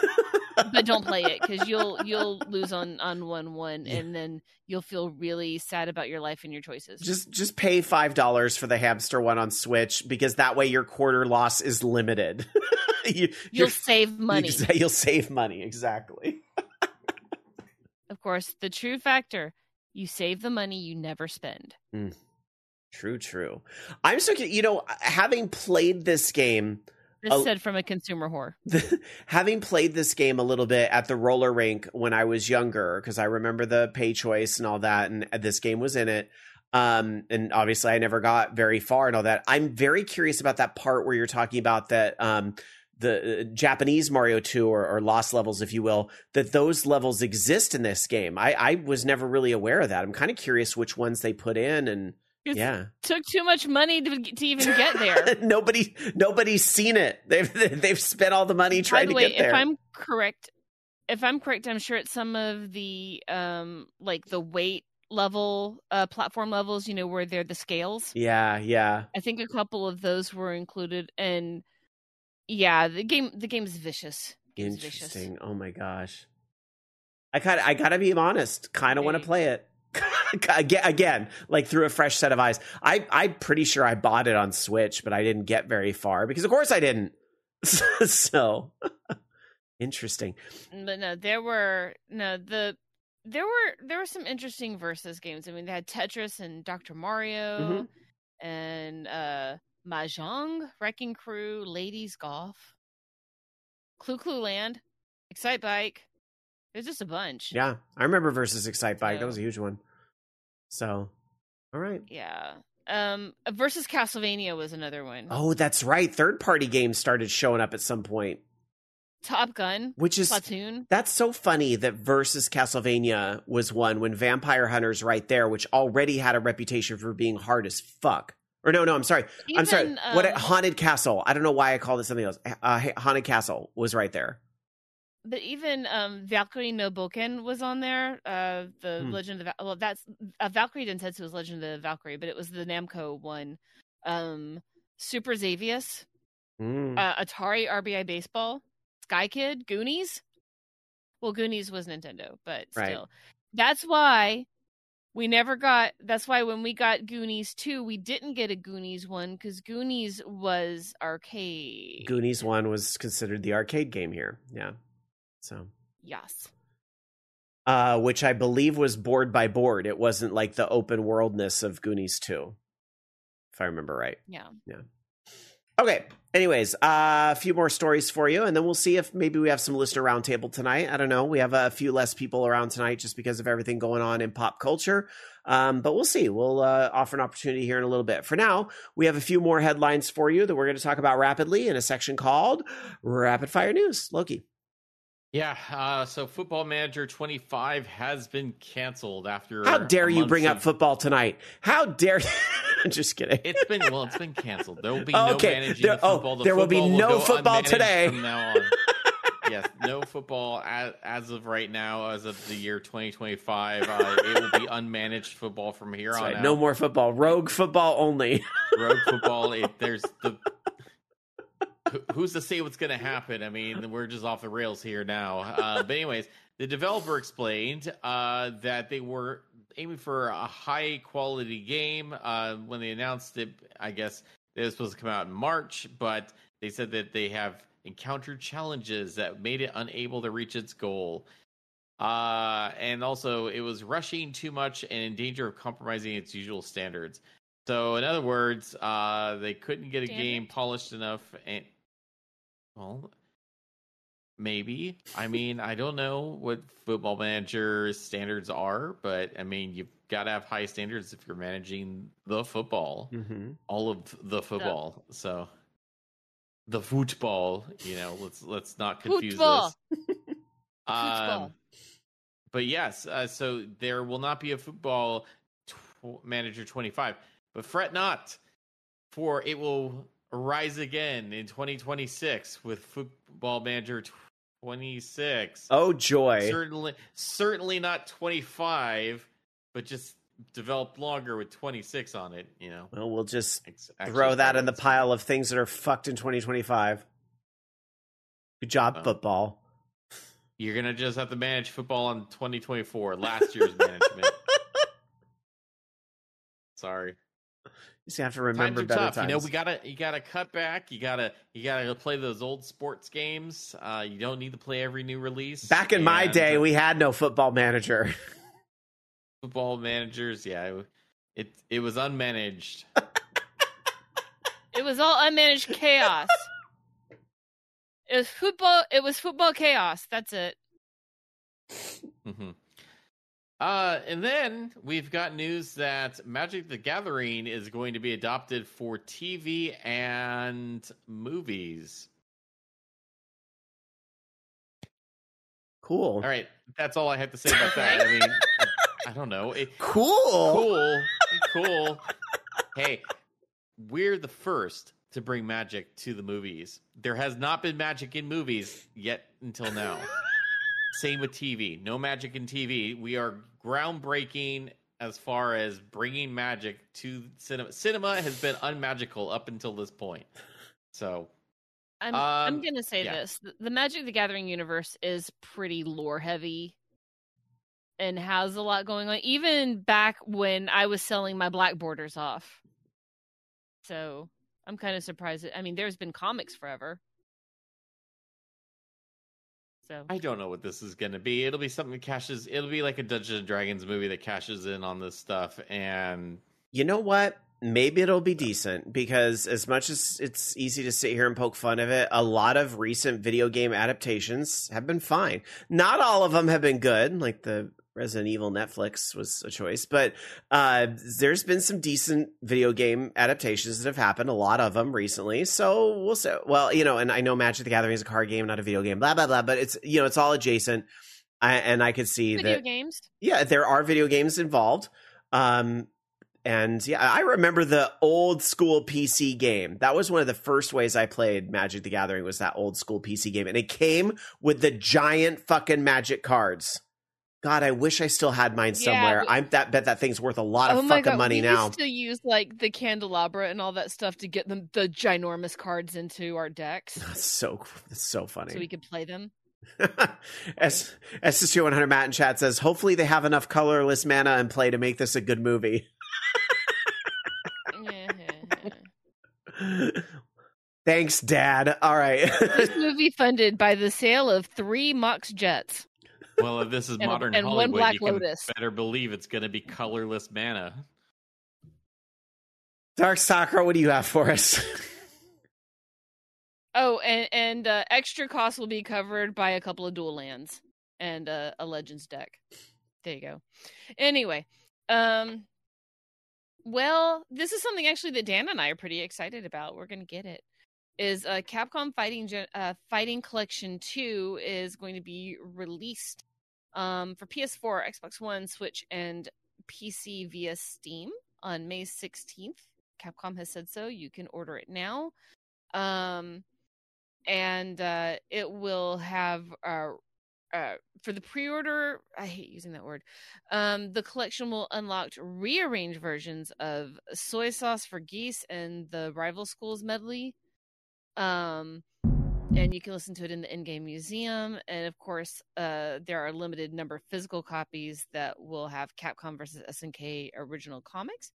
but don't play it because you'll lose on 1-1, and then you'll feel really sad about your life and your choices. Just pay $5 for the hamster one on Switch, because that way your quarter loss is limited. You'll save money. You'll save money, exactly. Of course, the true factor: you save the money you never spend. True. I'm so having played this game. This said from a consumer whore. Having played this game a little bit at the roller rink when I was younger, because I remember the pay choice and all that, and this game was in it. And obviously I never got very far and all that. I'm very curious about that part where you're talking about that the Japanese Mario 2 or Lost Levels, if you will, that those levels exist in this game. I was never really aware of that. I'm kind of curious which ones they put in, and yeah, took too much money to even get there. Nobody's seen it. They've spent all the money trying to get there. If I'm correct, I'm sure it's some of the like the weight level platform levels, where they're the scales. Yeah. I think a couple of those were included, and yeah, the game is vicious. Interesting. Oh my gosh. I gotta be honest, kind of want to play it. Again, like through a fresh set of eyes. I'm pretty sure I bought it on Switch, but I didn't get very far because, of course, I didn't. So interesting. But no, there were some interesting versus games. I mean, they had Tetris and Dr. Mario and Mahjong, Wrecking Crew, Ladies Golf, Clue Land, Excite Bike. There's just a bunch. Yeah, I remember versus Excite Bike. That was a huge one. So, all right. Yeah. Versus Castlevania was another one. Oh, that's right. Third-party games started showing up at some point. Top Gun, which is Platoon. That's so funny that versus Castlevania was one when Vampire Hunter's right there, which already had a reputation for being hard as fuck. Or no, I'm sorry. Haunted Castle. I don't know why I called it something else. Haunted Castle was right there. But even Valkyrie no Boken was on there. The Legend of that's Valkyrie Densetsu was Legend of the Valkyrie, but it was the Namco one. Super Xavius, Atari RBI Baseball, Sky Kid, Goonies. Well, Goonies was Nintendo, but still, right. That's why when we got Goonies 2, we didn't get a Goonies 1 because Goonies was arcade. Goonies 1 was considered the arcade game here. Yeah. So yes, which I believe was board by board. It wasn't like the open worldness of Goonies 2, if I remember right. Yeah. Okay. Anyways, a few more stories for you, and then we'll see if maybe we have some listener roundtable tonight. I don't know. We have a few less people around tonight just because of everything going on in pop culture. But we'll see. We'll offer an opportunity here in a little bit. For now, we have a few more headlines for you that we're going to talk about rapidly in a section called Rapid Fire News. Loki. Yeah, so Football Manager 25 has been canceled after. How dare you bring up football tonight? How dare you? I'm just kidding. It's been canceled. There will be no managing football. There will be no football today. From now on. Yes, no football as of right now, as of the year 2025. It will be unmanaged football from here on out. No more football. Rogue football only. Rogue football. Who's to say what's going to happen? I mean, we're just off the rails here now. But anyways, the developer explained that they were aiming for a high-quality game. When they announced it, I guess it was supposed to come out in March, but they said that they have encountered challenges that made it unable to reach its goal. And also, it was rushing too much and in danger of compromising its usual standards. So, in other words, they couldn't get a game polished enough and... Well, maybe. I mean, I don't know what Football Manager standards are, but I mean, you've got to have high standards if you're managing the football, all of the football. So, the football, let's not confuse this. Football. But yes, so there will not be a Football Manager 25, but fret not, for it will rise again in 2026 with Football Manager 26. Oh joy! Certainly not 25, but just developed longer with 26 on it. Well, we'll just throw that in the pile of things that are fucked in 2025. Good job, football. You're going to just have to manage football in 2024, last year's management. Sorry. You just have to remember better tough. times. You know, you gotta cut back. You gotta play those old sports games. You don't need to play every new release. Back in my day, we had no football manager. Football managers, yeah, it was unmanaged. It was all unmanaged chaos. It was football chaos. That's it. Mm-hmm. And then we've got news that Magic the Gathering is going to be adopted for TV and movies. Cool. All right, that's all I have to say about that. I mean, I don't know. Cool. Hey, we're the first to bring Magic to the movies. There has not been Magic in movies yet until now. Same with TV. No Magic in TV. We are groundbreaking as far as bringing Magic to cinema. Cinema has been unmagical up until this point. So, I'm going to say this. The Magic the Gathering universe is pretty lore heavy and has a lot going on, even back when I was selling my black borders off. So I'm kind of surprised. I mean, there's been comics forever. So I don't know what this is going to be. It'll be something that cashes. It'll be like a Dungeons and Dragons movie that cashes in on this stuff. And you know what? Maybe it'll be decent, because as much as it's easy to sit here and poke fun of it, a lot of recent video game adaptations have been fine. Not all of them have been good, like the Resident Evil Netflix was a choice, but there's been some decent video game adaptations that have happened, a lot of them recently. So we'll say, well, you know, and I know Magic the Gathering is a card game, not a video game, blah, blah, blah, but it's, you know, it's all adjacent. And I could see video that games. Yeah, there are video games involved. And yeah, I remember the old school PC game. That was one of the first ways I played Magic the Gathering, was that old school PC game. And it came with the giant fucking Magic cards. God, I wish I still had mine somewhere. I bet that thing's worth a lot of fucking money now. We used to use like the candelabra and all that stuff to get the ginormous cards into our decks. That's so funny. So we could play them. SSG100 Matt in chat says, hopefully they have enough colorless mana and play to make this a good movie. Thanks, Dad. All right. This movie funded by the sale of 3 Mox jets. Well, if this is modern and Hollywood, one Black you can Lotus. better believe it's going to be colorless mana. Dark Sakura, what do you have for us? Oh, and extra costs will be covered by a couple of dual lands and a Legends deck. There you go. Anyway, well, this is something actually that Dan and I are pretty excited about. We're going to get it. Is Capcom Fighting Collection 2 is going to be released for PS4, Xbox One, Switch, and PC via Steam on May 16th. Capcom has said so. You can order it now. And it will have for the pre-order, I hate using that word, the collection will unlock rearranged versions of Soy Sauce for Geese and the Rival Schools medley. And you can listen to it in the in-game museum. And of course, there are a limited number of physical copies that will have Capcom versus SNK original comics.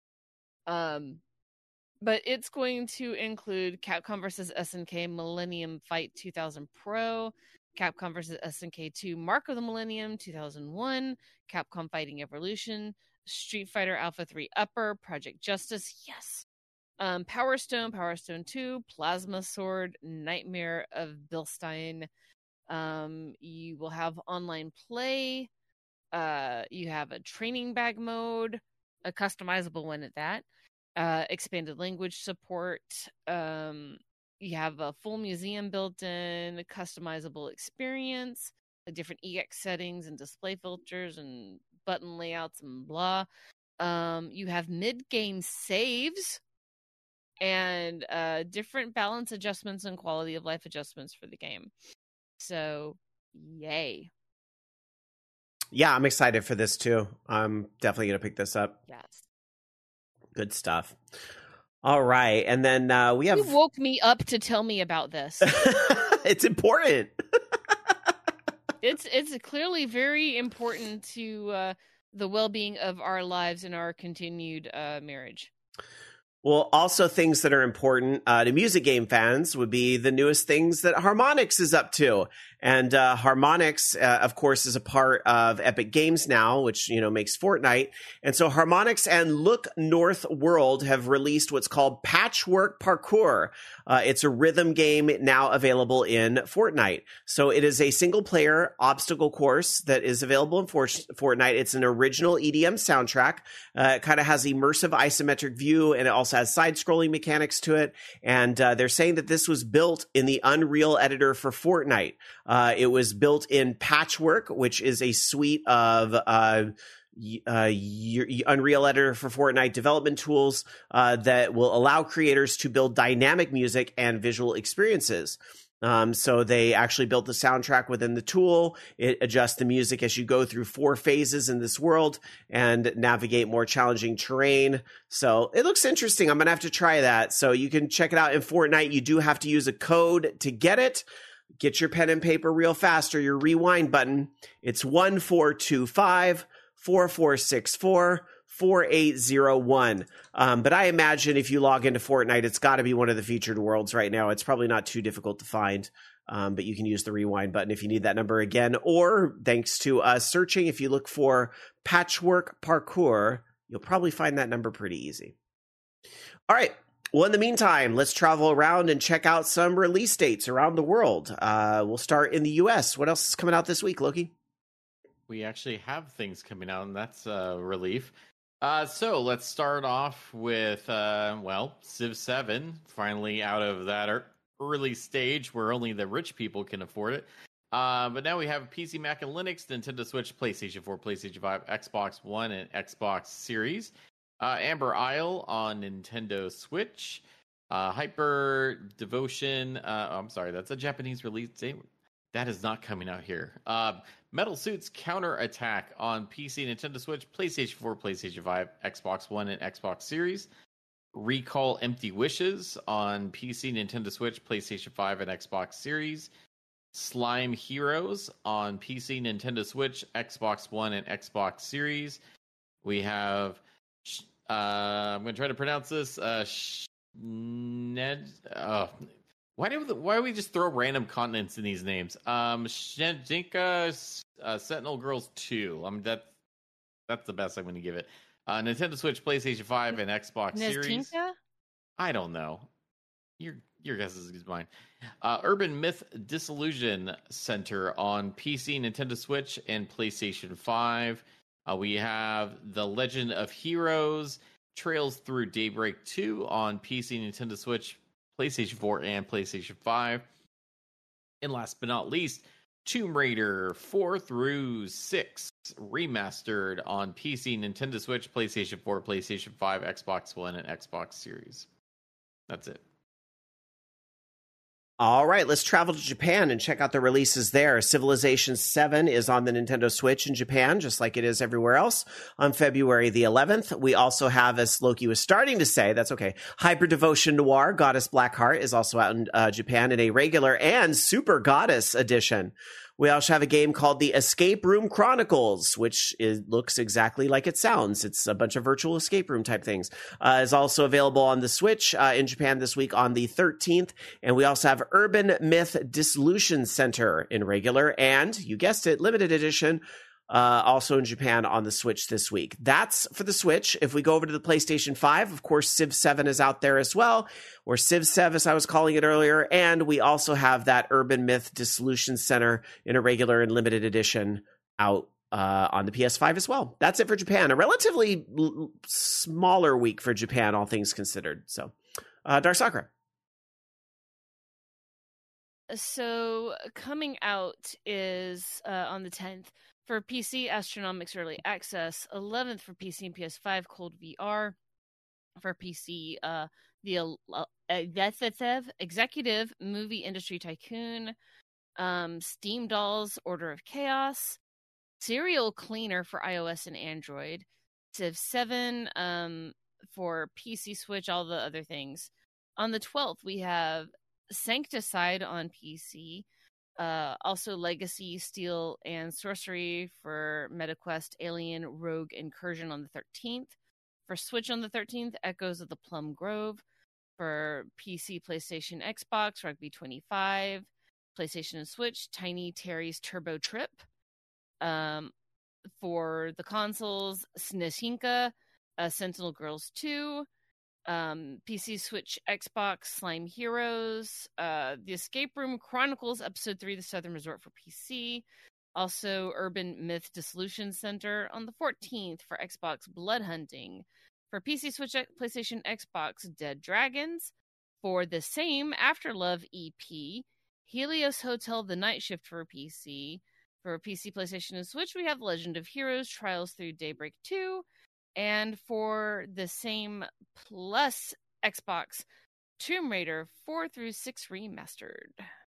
But it's going to include Capcom vs. SNK Millennium Fight 2000 Pro, Capcom vs. SNK 2 Mark of the Millennium 2001, Capcom Fighting Evolution, Street Fighter Alpha 3 Upper, Project Justice, yes, Power Stone, Power Stone 2, Plasma Sword, Nightmare of Bilstein. You will have online play. You have a training bag mode, a customizable one at that. Expanded language support. You have a full museum built in, a customizable experience, different EX settings and display filters and button layouts and blah. You have mid-game saves and different balance adjustments and quality of life adjustments for the game. So, yay. Yeah, I'm excited for this too. I'm definitely going to pick this up. Yes. Good stuff. All right. And then we have... You woke me up to tell me about this. It's important. It's clearly very important to the well-being of our lives and our continued marriage. Well, also things that are important to music game fans would be the newest things that Harmonix is up to. And Harmonix, of course, is a part of Epic Games now, which, makes Fortnite. And so Harmonix and Look North World have released what's called Patchwork Parkour. It's a rhythm game now available in Fortnite. So it is a single-player obstacle course that is available in Fortnite. It's an original EDM soundtrack. It kind of has immersive isometric view, and it also has side-scrolling mechanics to it. And they're saying that this was built in the Unreal editor for Fortnite. It was built in Patchwork, which is a suite of Unreal editor for Fortnite development tools that will allow creators to build dynamic music and visual experiences. So they actually built the soundtrack within the tool. It adjusts the music as you go through 4 phases in this world and navigate more challenging terrain. So it looks interesting. I'm going to have to try that. So you can check it out in Fortnite. You do have to use a code to get it. Get your pen and paper real fast, or your rewind button. It's 1425-4464-4801. But I imagine if you log into Fortnite, it's got to be one of the featured worlds right now. It's probably not too difficult to find. But you can use the rewind button if you need that number again. Or thanks to searching, if you look for Patchwork Parkour, you'll probably find that number pretty easy. All right. Well, in the meantime, let's travel around and check out some release dates around the world. We'll start in the U.S. What else is coming out this week, Loki? We actually have things coming out, and that's a relief. So let's start off with, Civ 7, finally out of that early stage where only the rich people can afford it. But now we have PC, Mac, and Linux, Nintendo Switch, PlayStation 4, PlayStation 5, Xbox One, and Xbox Series. Amber Isle on Nintendo Switch. Hyper Devotion. I'm sorry, that's a Japanese release date. That is not coming out here. Metal Suits Counter Attack on PC, Nintendo Switch, PlayStation 4, PlayStation 5, Xbox One, and Xbox Series. Recall Empty Wishes on PC, Nintendo Switch, PlayStation 5, and Xbox Series. Slime Heroes on PC, Nintendo Switch, Xbox One, and Xbox Series. We have... I'm going to try to pronounce this. Why do we just throw random continents in these names? Shenjinka Sentinel Girls 2. That's the best I'm going to give it. Nintendo Switch, PlayStation 5, and Xbox Series. I don't know. Your guess is mine. Urban Myth Disillusion Center on PC, Nintendo Switch, and PlayStation 5. We have The Legend of Heroes, Trails Through Daybreak 2 on PC, Nintendo Switch, PlayStation 4, and PlayStation 5. And last but not least, Tomb Raider 4 through 6 remastered on PC, Nintendo Switch, PlayStation 4, PlayStation 5, Xbox One, and Xbox Series. That's it. All right, let's travel to Japan and check out the releases there. Civilization 7 is on the Nintendo Switch in Japan, just like it is everywhere else, on February the 11th. We also have, as Loki was starting to say, that's okay, Hyper Devotion Noir, Goddess Blackheart is also out in Japan in a regular and Super Goddess edition. We also have a game called The Escape Room Chronicles, which looks exactly like it sounds. It's a bunch of virtual escape room type things. Is also available on the Switch in Japan this week on the 13th. And we also have Urban Myth Dissolution Center in regular and, you guessed it, limited edition, also in Japan on the Switch this week. That's for the Switch. If we go over to the PlayStation 5, of course, Civ 7 is out there as well, or Civ 7 as I was calling it earlier, and we also have that Urban Myth Dissolution Center in a regular and limited edition out on the PS5 as well. That's it for Japan. A relatively smaller week for Japan, all things considered. So, Dark Sakura. So coming out is on the 10th for PC, Astronomics Early Access. 11th for PC and PS5, Cold VR. For PC, the Executive Movie Industry Tycoon. Steam Dolls, Order of Chaos. Serial Cleaner for iOS and Android. Civ 7 for PC, Switch, all the other things. On the 12th, we have Sancticide on PC, Also Legacy, Steel, and Sorcery for MetaQuest, Alien, Rogue, Incursion on the 13th. For Switch on the 13th, Echoes of the Plum Grove. For PC, PlayStation, Xbox, Rugby 25. PlayStation and Switch, Tiny Terry's Turbo Trip. For the consoles, Snetinka, Sentinel Girls 2. PC, Switch, Xbox, Slime Heroes, The Escape Room Chronicles Episode 3, The Southern Resort for PC. Also, Urban Myth Dissolution Center on the 14th for Xbox, Blood Hunting. For PC, Switch, PlayStation, Xbox, Dead Dragons. For the same Afterlove EP, Helios Hotel, The Night Shift for PC. For PC, PlayStation, and Switch, we have Legend of Heroes, Trials Through Daybreak 2. And for the same plus Xbox, Tomb Raider 4 through 6 Remastered.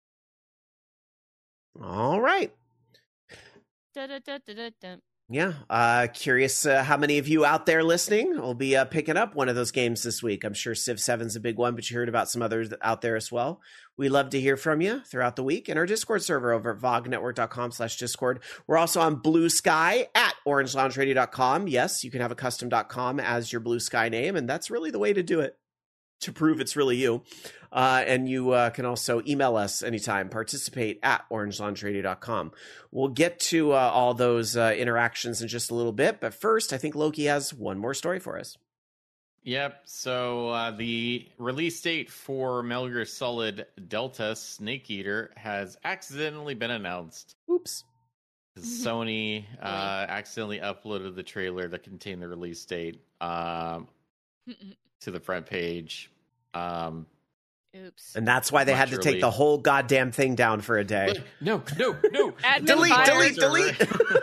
All right. Da-da-da-da-da-da. Yeah. Curious how many of you out there listening will be picking up one of those games this week. I'm sure Civ 7's a big one, but you heard about some others out there as well. We love to hear from you throughout the week in our Discord server over at vognetwork.com/Discord. We're also on Blue Sky at orangeloungeradio.com. Yes, you can have a custom.com as your Blue Sky name, and that's really the way to do it, to prove it's really you. And you can also email us anytime, participate at orangeloungeradio.com. We'll get to all those interactions in just a little bit, but first, I think Loki has one more story for us. Yep, so the release date for Metal Gear Solid Delta Snake Eater has accidentally been announced. Oops. Sony accidentally uploaded the trailer that contained the release date to the front page. Oops. And that's why they had to take the whole goddamn thing down for a day. No. Delete.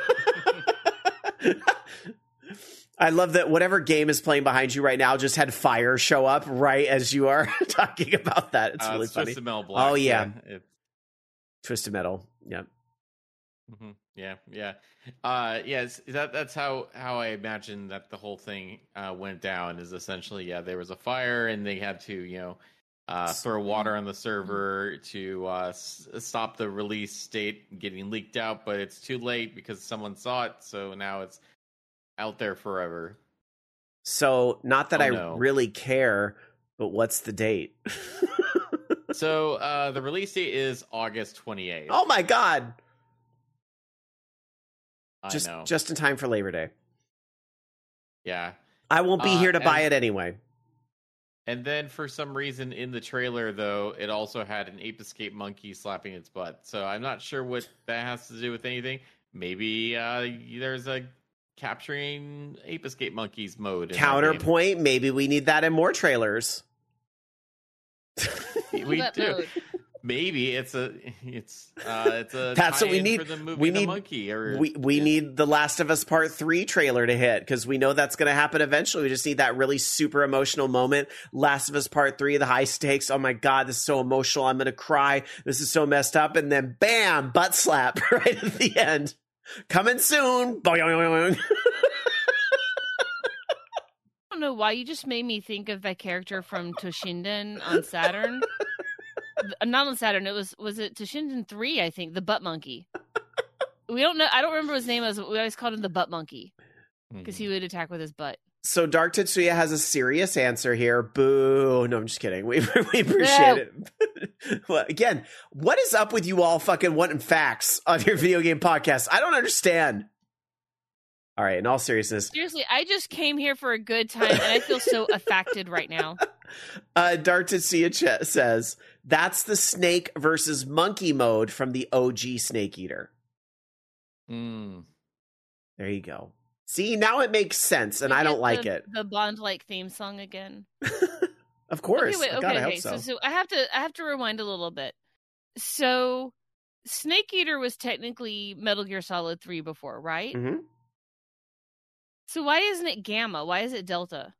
I love that whatever game is playing behind you right now just had fire show up right as you are talking about that. It's really funny. Twisted Metal Black. Oh, yeah. Twisted Metal. Yep. Mm-hmm. Yeah. That's how I imagine that the whole thing went down. Is essentially, there was a fire and they had to, throw water on the server to stop the release date getting leaked out, but it's too late because someone saw it, so now it's out there forever. So, not that really care, but what's the date? So, the release date is August 28th. Oh my god! I know. Just in time for Labor Day. Yeah. I won't be here to buy it anyway. And then for some reason in the trailer, though, it also had an Ape Escape monkey slapping its butt. So I'm not sure what that has to do with anything. Maybe there's a capturing Ape Escape monkeys mode. Counterpoint, maybe we need that in more trailers. We do. Mode. Maybe it's a that's what we need for the movie we The need Monkey. We need the Last of Us Part 3 trailer to hit because we know that's going to happen eventually. We just need that really super emotional moment. Last of Us Part 3, the high stakes. Oh my god, this is so emotional. I'm going to cry. This is so messed up. And then bam, butt slap right at the end. Coming soon. I don't know why you just made me think of that character from Toshinden on Saturn. Not on Saturn. It was it Toshinden 3? I think the butt monkey. We don't know. I don't remember his name. We always called him the butt monkey because he would attack with his butt. So Dark Tetsuya has a serious answer here. Boo! No, I'm just kidding. We appreciate it. Well, again, what is up with you all fucking wanting facts on your video game podcast? I don't understand. All right, in all seriousness. Seriously, I just came here for a good time, and I feel so affected right now. Dark Tetsuya says, that's the snake versus monkey mode from the OG Snake Eater. There you go. See, now it makes sense, and I don't like it. The Bond-like theme song again. Of course. Okay, God, I hope so. So I have to rewind a little bit. So Snake Eater was technically Metal Gear Solid 3 before, right? Mm-hmm. So why isn't it Gamma? Why is it Delta?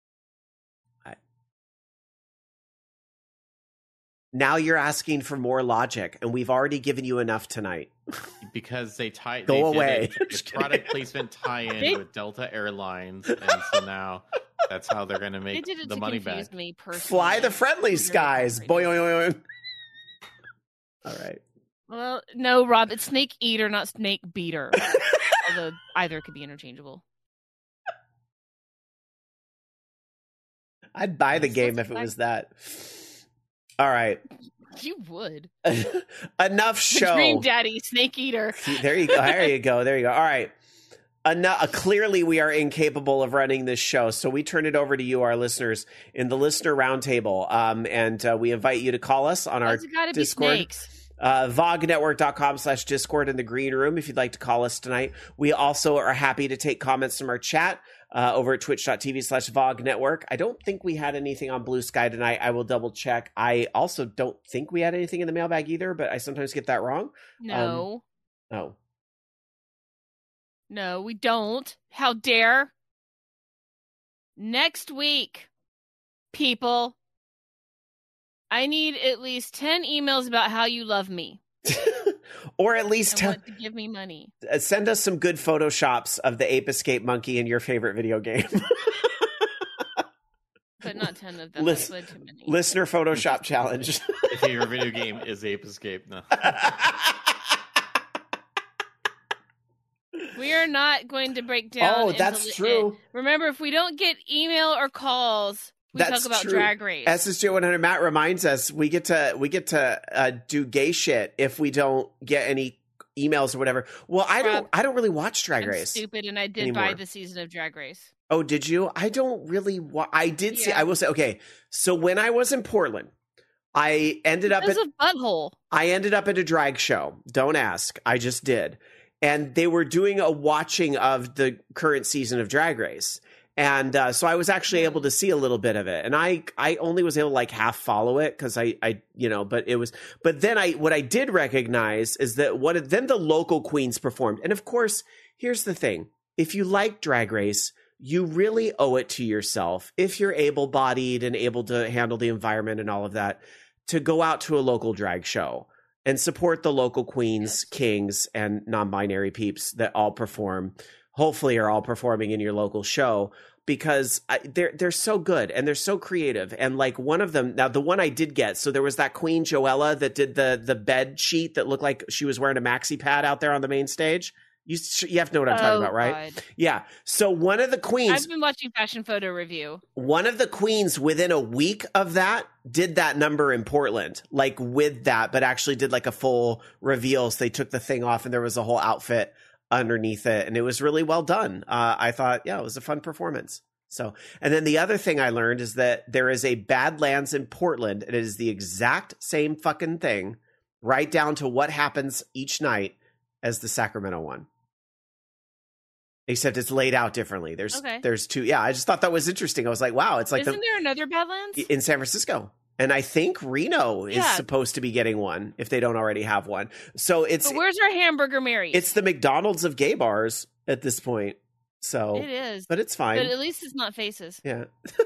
Now you're asking for more logic, and we've already given you enough tonight. Because they Go away. Did a product placement tie-in with Delta Airlines, and so now that's how they're going to make the money back. Fly the friendly skies. Boy, all right. Well, no, Rob, it's snake eater, not snake beater. Although either could be interchangeable. I'd buy the game if it was that. All right. You would. Enough show. Dream Daddy, snake eater. There you go. There you go. There you go. All right. Clearly, we are incapable of running this show, so we turn it over to you, our listeners, in the listener roundtable, and we invite you to call us on our gotta Discord. Be snakes. VogNetwork.com/Discord in the green room if you'd like to call us tonight. We also are happy to take comments from our chat over at twitch.tv/VogNetwork. I don't think we had anything on Blue Sky tonight. I will double check. I also don't think we had anything in the mailbag either, but I sometimes get that wrong. No. Oh. No, we don't. How dare? Next week, people, I need at least 10 emails about how you love me. Or at least want to give me money. Send us some good photoshops of the Ape Escape monkey in your favorite video game. But not 10 of them. That's way too many. Listener Photoshop challenge. If your video game is Ape Escape, no. We are not going to break down. Oh, that's true. Remember, if we don't get email or calls, we talk about Drag Race. SSJ 100 Matt reminds us we get to do gay shit if we don't get any emails or whatever. Well, I don't really watch Drag Race. Stupid, and I did buy the season of Drag Race. Oh, did you? I don't really. I did see. I will say. Okay, so when I was in Portland, I ended up at a butthole. I ended up at a drag show. Don't ask. I just did. And they were doing a watching of the current season of Drag Race. And so I was actually able to see a little bit of it. And I only was able to like half follow it because I but then what I did recognize is that then the local queens performed. And of course, here's the thing. If you like Drag Race, you really owe it to yourself, if you're able-bodied and able to handle the environment and all of that, to go out to a local drag show and support the local queens, kings, and non-binary peeps that all perform, hopefully are all performing in your local show, because they're so good and they're so creative. And like one of them, now the one I did get, so there was that Queen Joella that did the bed sheet that looked like she was wearing a maxi pad out there on the main stage. You have to know what I'm talking about, right? God. Yeah. So one of the queens... I've been watching Fashion Photo Review. One of the queens within a week of that did that number in Portland, like with that, but actually did like a full reveal. So they took the thing off and there was a whole outfit underneath it. And it was really well done. I thought, yeah, it was a fun performance. So, and then the other thing I learned is that there is a Badlands in Portland. And it is the exact same fucking thing, right down to what happens each night as the Sacramento one. Except it's laid out differently. There's two. Yeah, I just thought that was interesting. I was like, wow, it's like Isn't there another Badlands? In San Francisco. And I think Reno is supposed to be getting one if they don't already have one. So But where's our Hamburger Mary's? It's the McDonald's of gay bars at this point. So it is. But it's fine. But at least it's not faces. Yeah.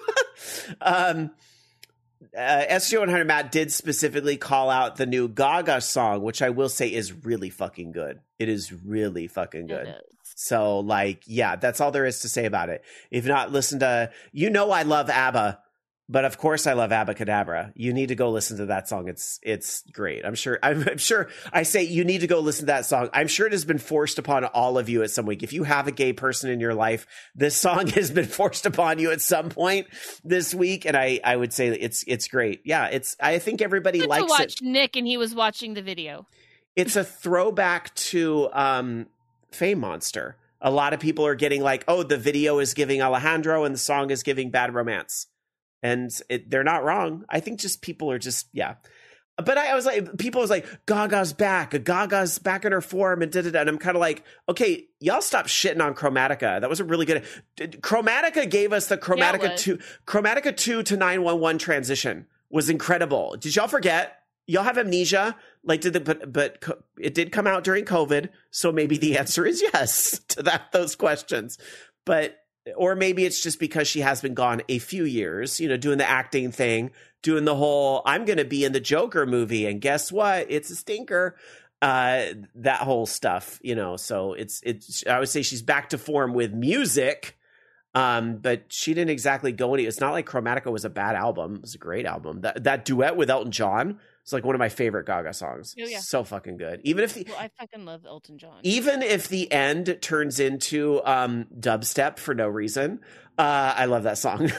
SJ100 Matt did specifically call out the new Gaga song, which I will say is really fucking good. It is really fucking good. So, like, yeah, that's all there is to say about it. If not, listen to, I love ABBA, but of course I love ABBA Cadabra. You need to go listen to that song. It's great. I'm sure I say you need to go listen to that song. I'm sure it has been forced upon all of you at some week. If you have a gay person in your life, this song has been forced upon you at some point this week. And I would say it's great. Yeah, I think everybody likes it. I watched Nick and he was watching the video. It's a throwback to, Fame Monster. A lot of people are getting like, oh, the video is giving Alejandro and the song is giving Bad Romance. And they're not wrong. I think just people are just, yeah. But I was like, people was like, Gaga's back in her form and da-da-da. And I'm kind of like, okay, y'all stop shitting on Chromatica. That was a really good. Chromatica gave us the Chromatica 2 to 911 transition was incredible. Did y'all forget? Y'all have amnesia? Like, but it did come out during COVID, so maybe the answer is yes to those questions. But or maybe it's just because she has been gone a few years, doing the acting thing, doing the whole I'm going to be in the Joker movie, and guess what? It's a stinker. That whole stuff, So it's. I would say she's back to form with music. But she didn't exactly go any. It's not like Chromatica was a bad album. It was a great album. That duet with Elton John It's like one of my favorite Gaga songs. Oh, yeah. So fucking good. Even if Well, I fucking love Elton John. Even if the end turns into dubstep for no reason, I love that song.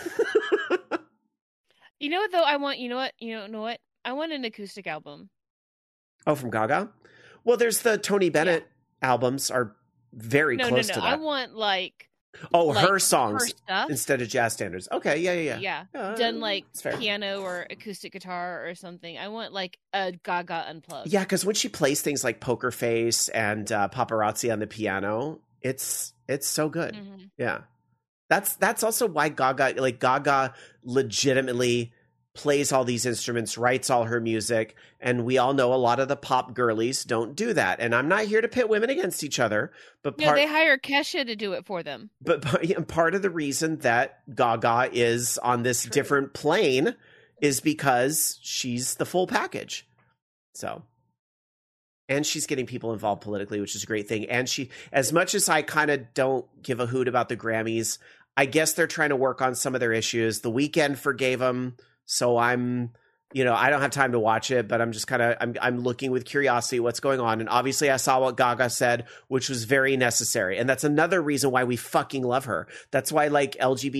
You know what though? I want. You know what? I want an acoustic album. Oh, from Gaga? Well, there's the Tony Bennett albums are very close to that. I want like her songs her stuff instead of jazz standards. Okay, yeah. Done like piano or acoustic guitar or something. I want like a Gaga unplugged. Yeah, because when she plays things like Poker Face and Paparazzi on the piano, it's so good. Mm-hmm. Yeah, that's also why Gaga legitimately plays all these instruments, writes all her music, and we all know a lot of the pop girlies don't do that. And I'm not here to pit women against each other, but they hire Kesha to do it for them. But part of the reason that Gaga is on this different plane is because she's the full package. So, and she's getting people involved politically, which is a great thing. And she, as much as I kind of don't give a hoot about the Grammys, I guess they're trying to work on some of their issues. The Weeknd forgave them. So I'm, I don't have time to watch it, but I'm just I'm looking with curiosity what's going on. And obviously I saw what Gaga said, which was very necessary. And that's another reason why we fucking love her. That's why like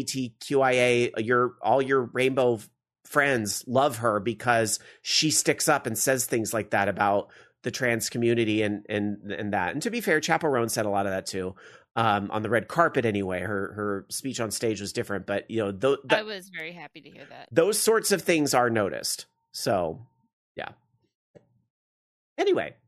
LGBTQIA, all your rainbow friends love her, because she sticks up and says things like that about the trans community and that. And to be fair, Chappell Roan said a lot of that too. On the red carpet anyway. Her speech on stage was different, but I was very happy to hear that. Those sorts of things are noticed. So, yeah. Anyway,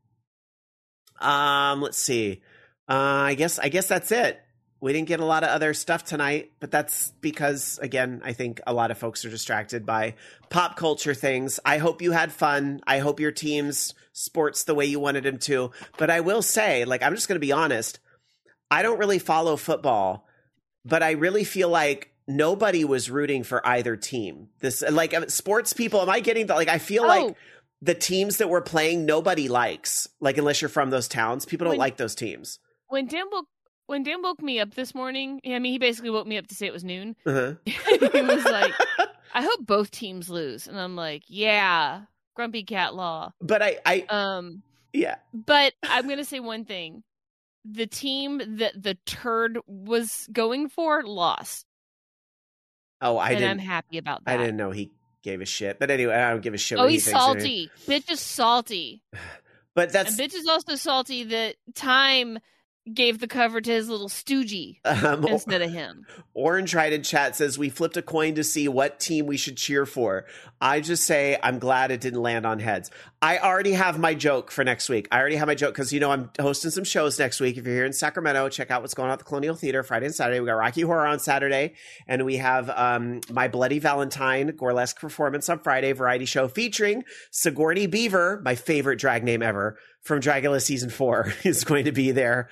let's see. I guess that's it. We didn't get a lot of other stuff tonight, but that's because, again, I think a lot of folks are distracted by pop culture things. I hope you had fun. I hope your team's sports the way you wanted them to. But I will say, I'm just going to be honest, I don't really follow football, but I really feel like nobody was rooting for either team. This sports people, am I getting that? I feel like the teams that we're playing, nobody likes, unless you're from those towns, people don't like those teams. When Dan woke me up this morning, he basically woke me up to say it was noon. Uh-huh. He was like, I hope both teams lose. And I'm like, yeah, Grumpy Cat Law. But yeah. But I'm going to say one thing. The team that the turd was going for lost. Oh, I'm happy about that. I didn't know he gave a shit. But anyway, I don't give a shit. Oh, he's salty. Bitch is salty. But and bitch is also salty that Time gave the cover to his little stoogie instead of him. Orange Ride in chat says, we flipped a coin to see what team we should cheer for. I just say I'm glad it didn't land on heads. I already have my joke for next week. I already have my joke because, I'm hosting some shows next week. If you're here in Sacramento, check out what's going on at the Colonial Theater Friday and Saturday. We got Rocky Horror on Saturday, and we have My Bloody Valentine Gorlesque performance on Friday, variety show featuring Sigourney Beaver, my favorite drag name ever, from Dragula Season 4 is going to be there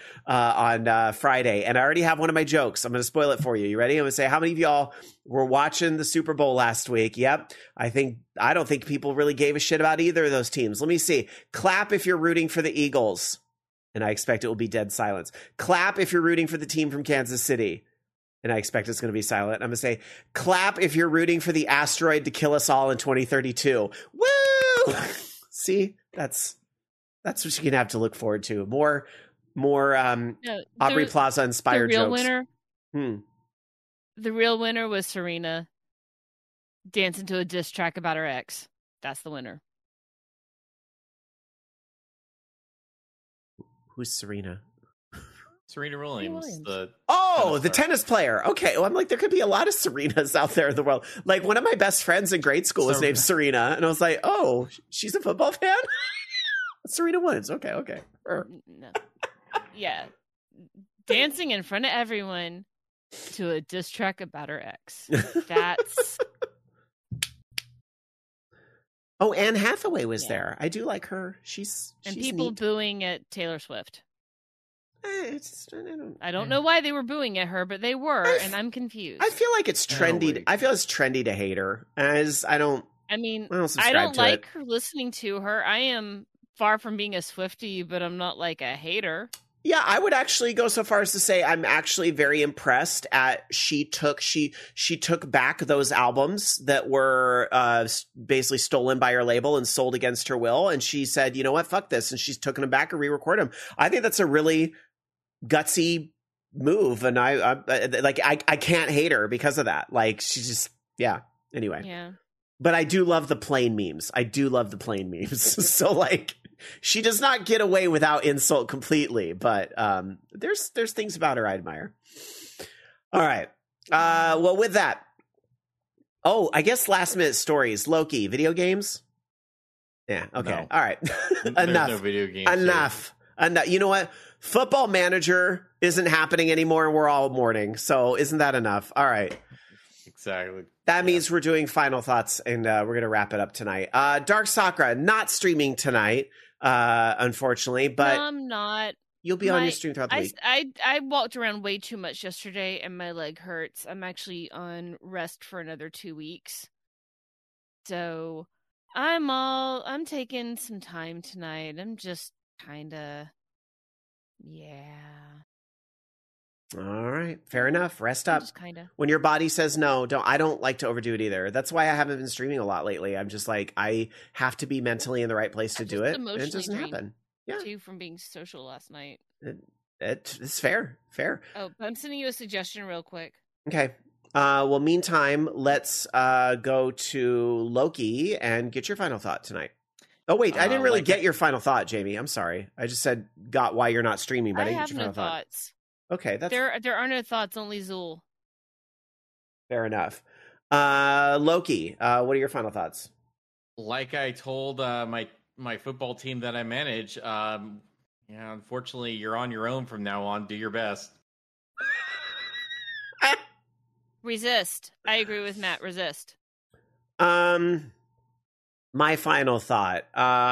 on Friday. And I already have one of my jokes. I'm going to spoil it for you. You ready? I'm going to say, how many of y'all were watching the Super Bowl last week? Yep. I don't think people really gave a shit about either of those teams. Let me see. Clap if you're rooting for the Eagles. And I expect it will be dead silence. Clap if you're rooting for the team from Kansas City. And I expect it's going to be silent. I'm going to say, clap if you're rooting for the asteroid to kill us all in 2032. Woo! See? That's what you're gonna have to look forward to. More Aubrey Plaza inspired jokes. Winner. The real winner was Serena dancing to a diss track about her ex. That's the winner. Who's Serena? Serena Williams. The tennis player. Okay. Well, I'm like, there could be a lot of Serenas out there in the world. Like, one of my best friends in grade school was named Serena. And I was like, oh, she's a football fan? Serena Williams. Okay. No. Yeah. Dancing in front of everyone to a diss track about her ex. That's... Oh, Anne Hathaway was there. I do like her. She's people neat. Booing at Taylor Swift. I don't know why they were booing at her, but they were, and I'm confused. I feel like it's trendy. I feel it's trendy to hate her. I don't like her listening to her. I am far from being a Swiftie, but I'm not like a hater. Yeah, I would actually go so far as to say I'm actually very impressed at she took back those albums that were basically stolen by her label and sold against her will, and she said, you know what, fuck this, and she's taken them back and re-recorded them. I think that's a really gutsy move, and I can't hate her because of that. Like, she's just, yeah. Anyway, Yeah. but I do love the plane memes. So like, she does not get away without insult completely, but there's things about her I admire. All right. Well, with that, I guess last minute stories. Loki, video games. Yeah. Okay. No. All right. There's Enough. no video games. Enough. You know what? Football Manager isn't happening anymore, and we're all mourning. So isn't that enough? All right. Exactly. That means we're doing final thoughts, and we're going to wrap it up tonight. Dark Sakura, not streaming tonight, unfortunately, but No, I'm not. you'll be on your stream throughout the week. I walked around way too much yesterday, and my leg hurts. I'm actually on rest for another 2 weeks, so I'm taking some time tonight. I'm just kind of, yeah. All right, fair enough. Rest up. Just kind of. When your body says no, I don't like to overdo it either. That's why I haven't been streaming a lot lately. I'm just like, I have to be mentally in the right place to I'm do just it, and it emotionally doesn't drained, happen. Yeah, Too, from being social last night. it's fair. Oh, I'm sending you a suggestion real quick. Okay. Well, meantime, let's go to Loki and get your final thought tonight. Oh, wait, I didn't really get your final thought, Jamie. I'm sorry. I just said got why you're not streaming, but I didn't get your final thought. Thoughts. Okay, that's There are no thoughts, only Zool. fair enough. Loki, what are your final thoughts? Like I told my football team that I manage, unfortunately, you're on your own from now on. Do your best. Resist. I agree with Matt. Resist. My final thought.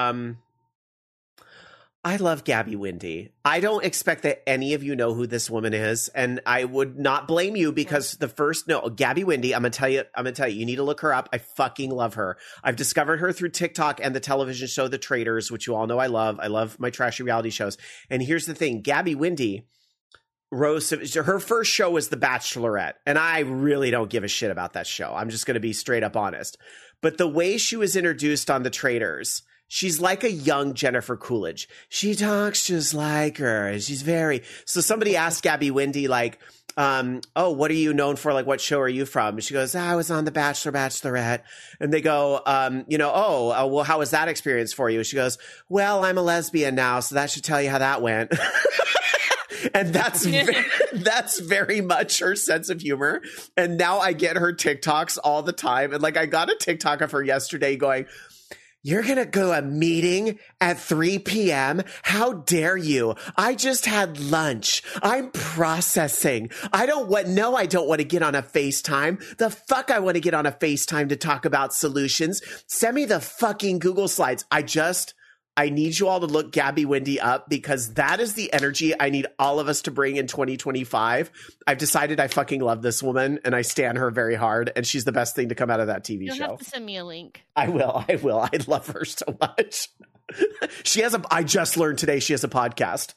I love Gabby Windey. I don't expect that any of you know who this woman is, and I would not blame you because Gabby Windey, I'm gonna tell you, you need to look her up. I fucking love her. I've discovered her through TikTok and the television show The Traitors, which you all know I love. I love my trashy reality shows. And here's the thing, Gabby Windey her first show was The Bachelorette, and I really don't give a shit about that show. I'm just going to be straight up honest. But the way she was introduced on The Traitors, she's like a young Jennifer Coolidge. She talks just like her. She's very... So somebody asked Gabby Windey, like, what are you known for? Like, what show are you from? And she goes, I was on The Bachelor, Bachelorette. And they go, well, how was that experience for you? She goes, well, I'm a lesbian now, so that should tell you how that went. And that's very much her sense of humor. And now I get her TikToks all the time. And like, I got a TikTok of her yesterday going, you're going to go to a meeting at 3 p.m.? How dare you? I just had lunch. I'm processing. I don't want to get on a FaceTime. The fuck I want to get on a FaceTime to talk about solutions. Send me the fucking Google Slides. I need you all to look Gabby Windey up because that is the energy I need all of us to bring in 2025. I've decided I fucking love this woman and I stan her very hard, and she's the best thing to come out of that TV show. You'll have to send me a link. I will. I love her so much. I just learned today she has a podcast.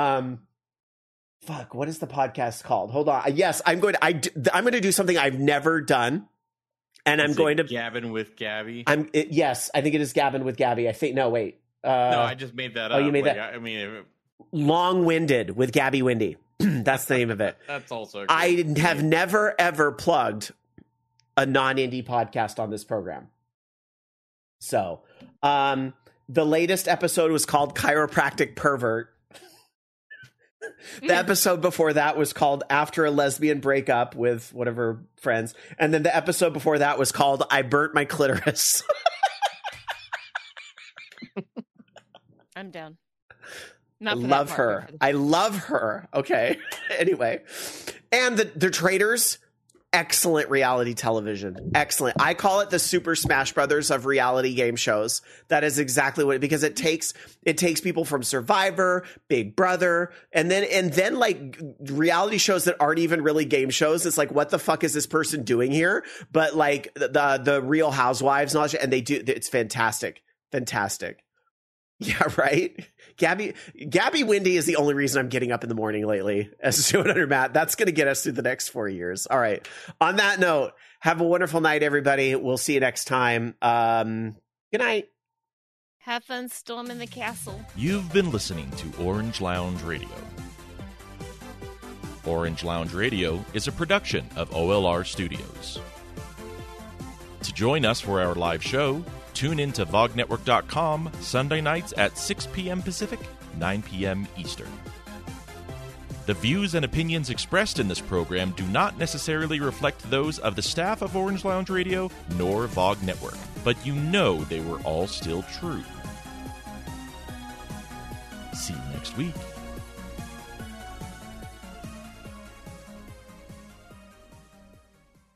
What is the podcast called? Hold on. Yes, I'm going to do something I've never done. And I'm going to Gavin with Gabby. Yes, I think it is Gavin with Gabby. No, I just made that up. Oh, you made that? I mean, Long-Winded with Gabby Windey. That's the name of it. That's also. I have never ever plugged a non-indie podcast on this program. So, the latest episode was called Chiropractic Pervert. The episode before that was called After a Lesbian Breakup with whatever friends. And then the episode before that was called I Burnt My Clitoris. I'm down. Not for Love that part, her. but for I love her. Okay. Anyway. And the Traitors, excellent reality television. Excellent. I call it the Super Smash Brothers of reality game shows. That is exactly what, because it takes people from Survivor, Big Brother, and then like reality shows that aren't even really game shows. It's like, what the fuck is this person doing here? But like the Real Housewives and all that shit, and it's fantastic. Fantastic. Yeah, right. Gabby Windy is the only reason I'm getting up in the morning lately as doing under Matt. That's going to get us through the next 4 years. All right. On that note, have a wonderful night, everybody. We'll see you next time. Good night. Have fun storming the castle. You've been listening to Orange Lounge Radio. Orange Lounge Radio is a production of OLR Studios. To join us for our live show, tune in to VogNetwork.com Sunday nights at 6 p.m. Pacific, 9 p.m. Eastern. The views and opinions expressed in this program do not necessarily reflect those of the staff of Orange Lounge Radio nor Vog Network, but you know they were all still true. See you next week.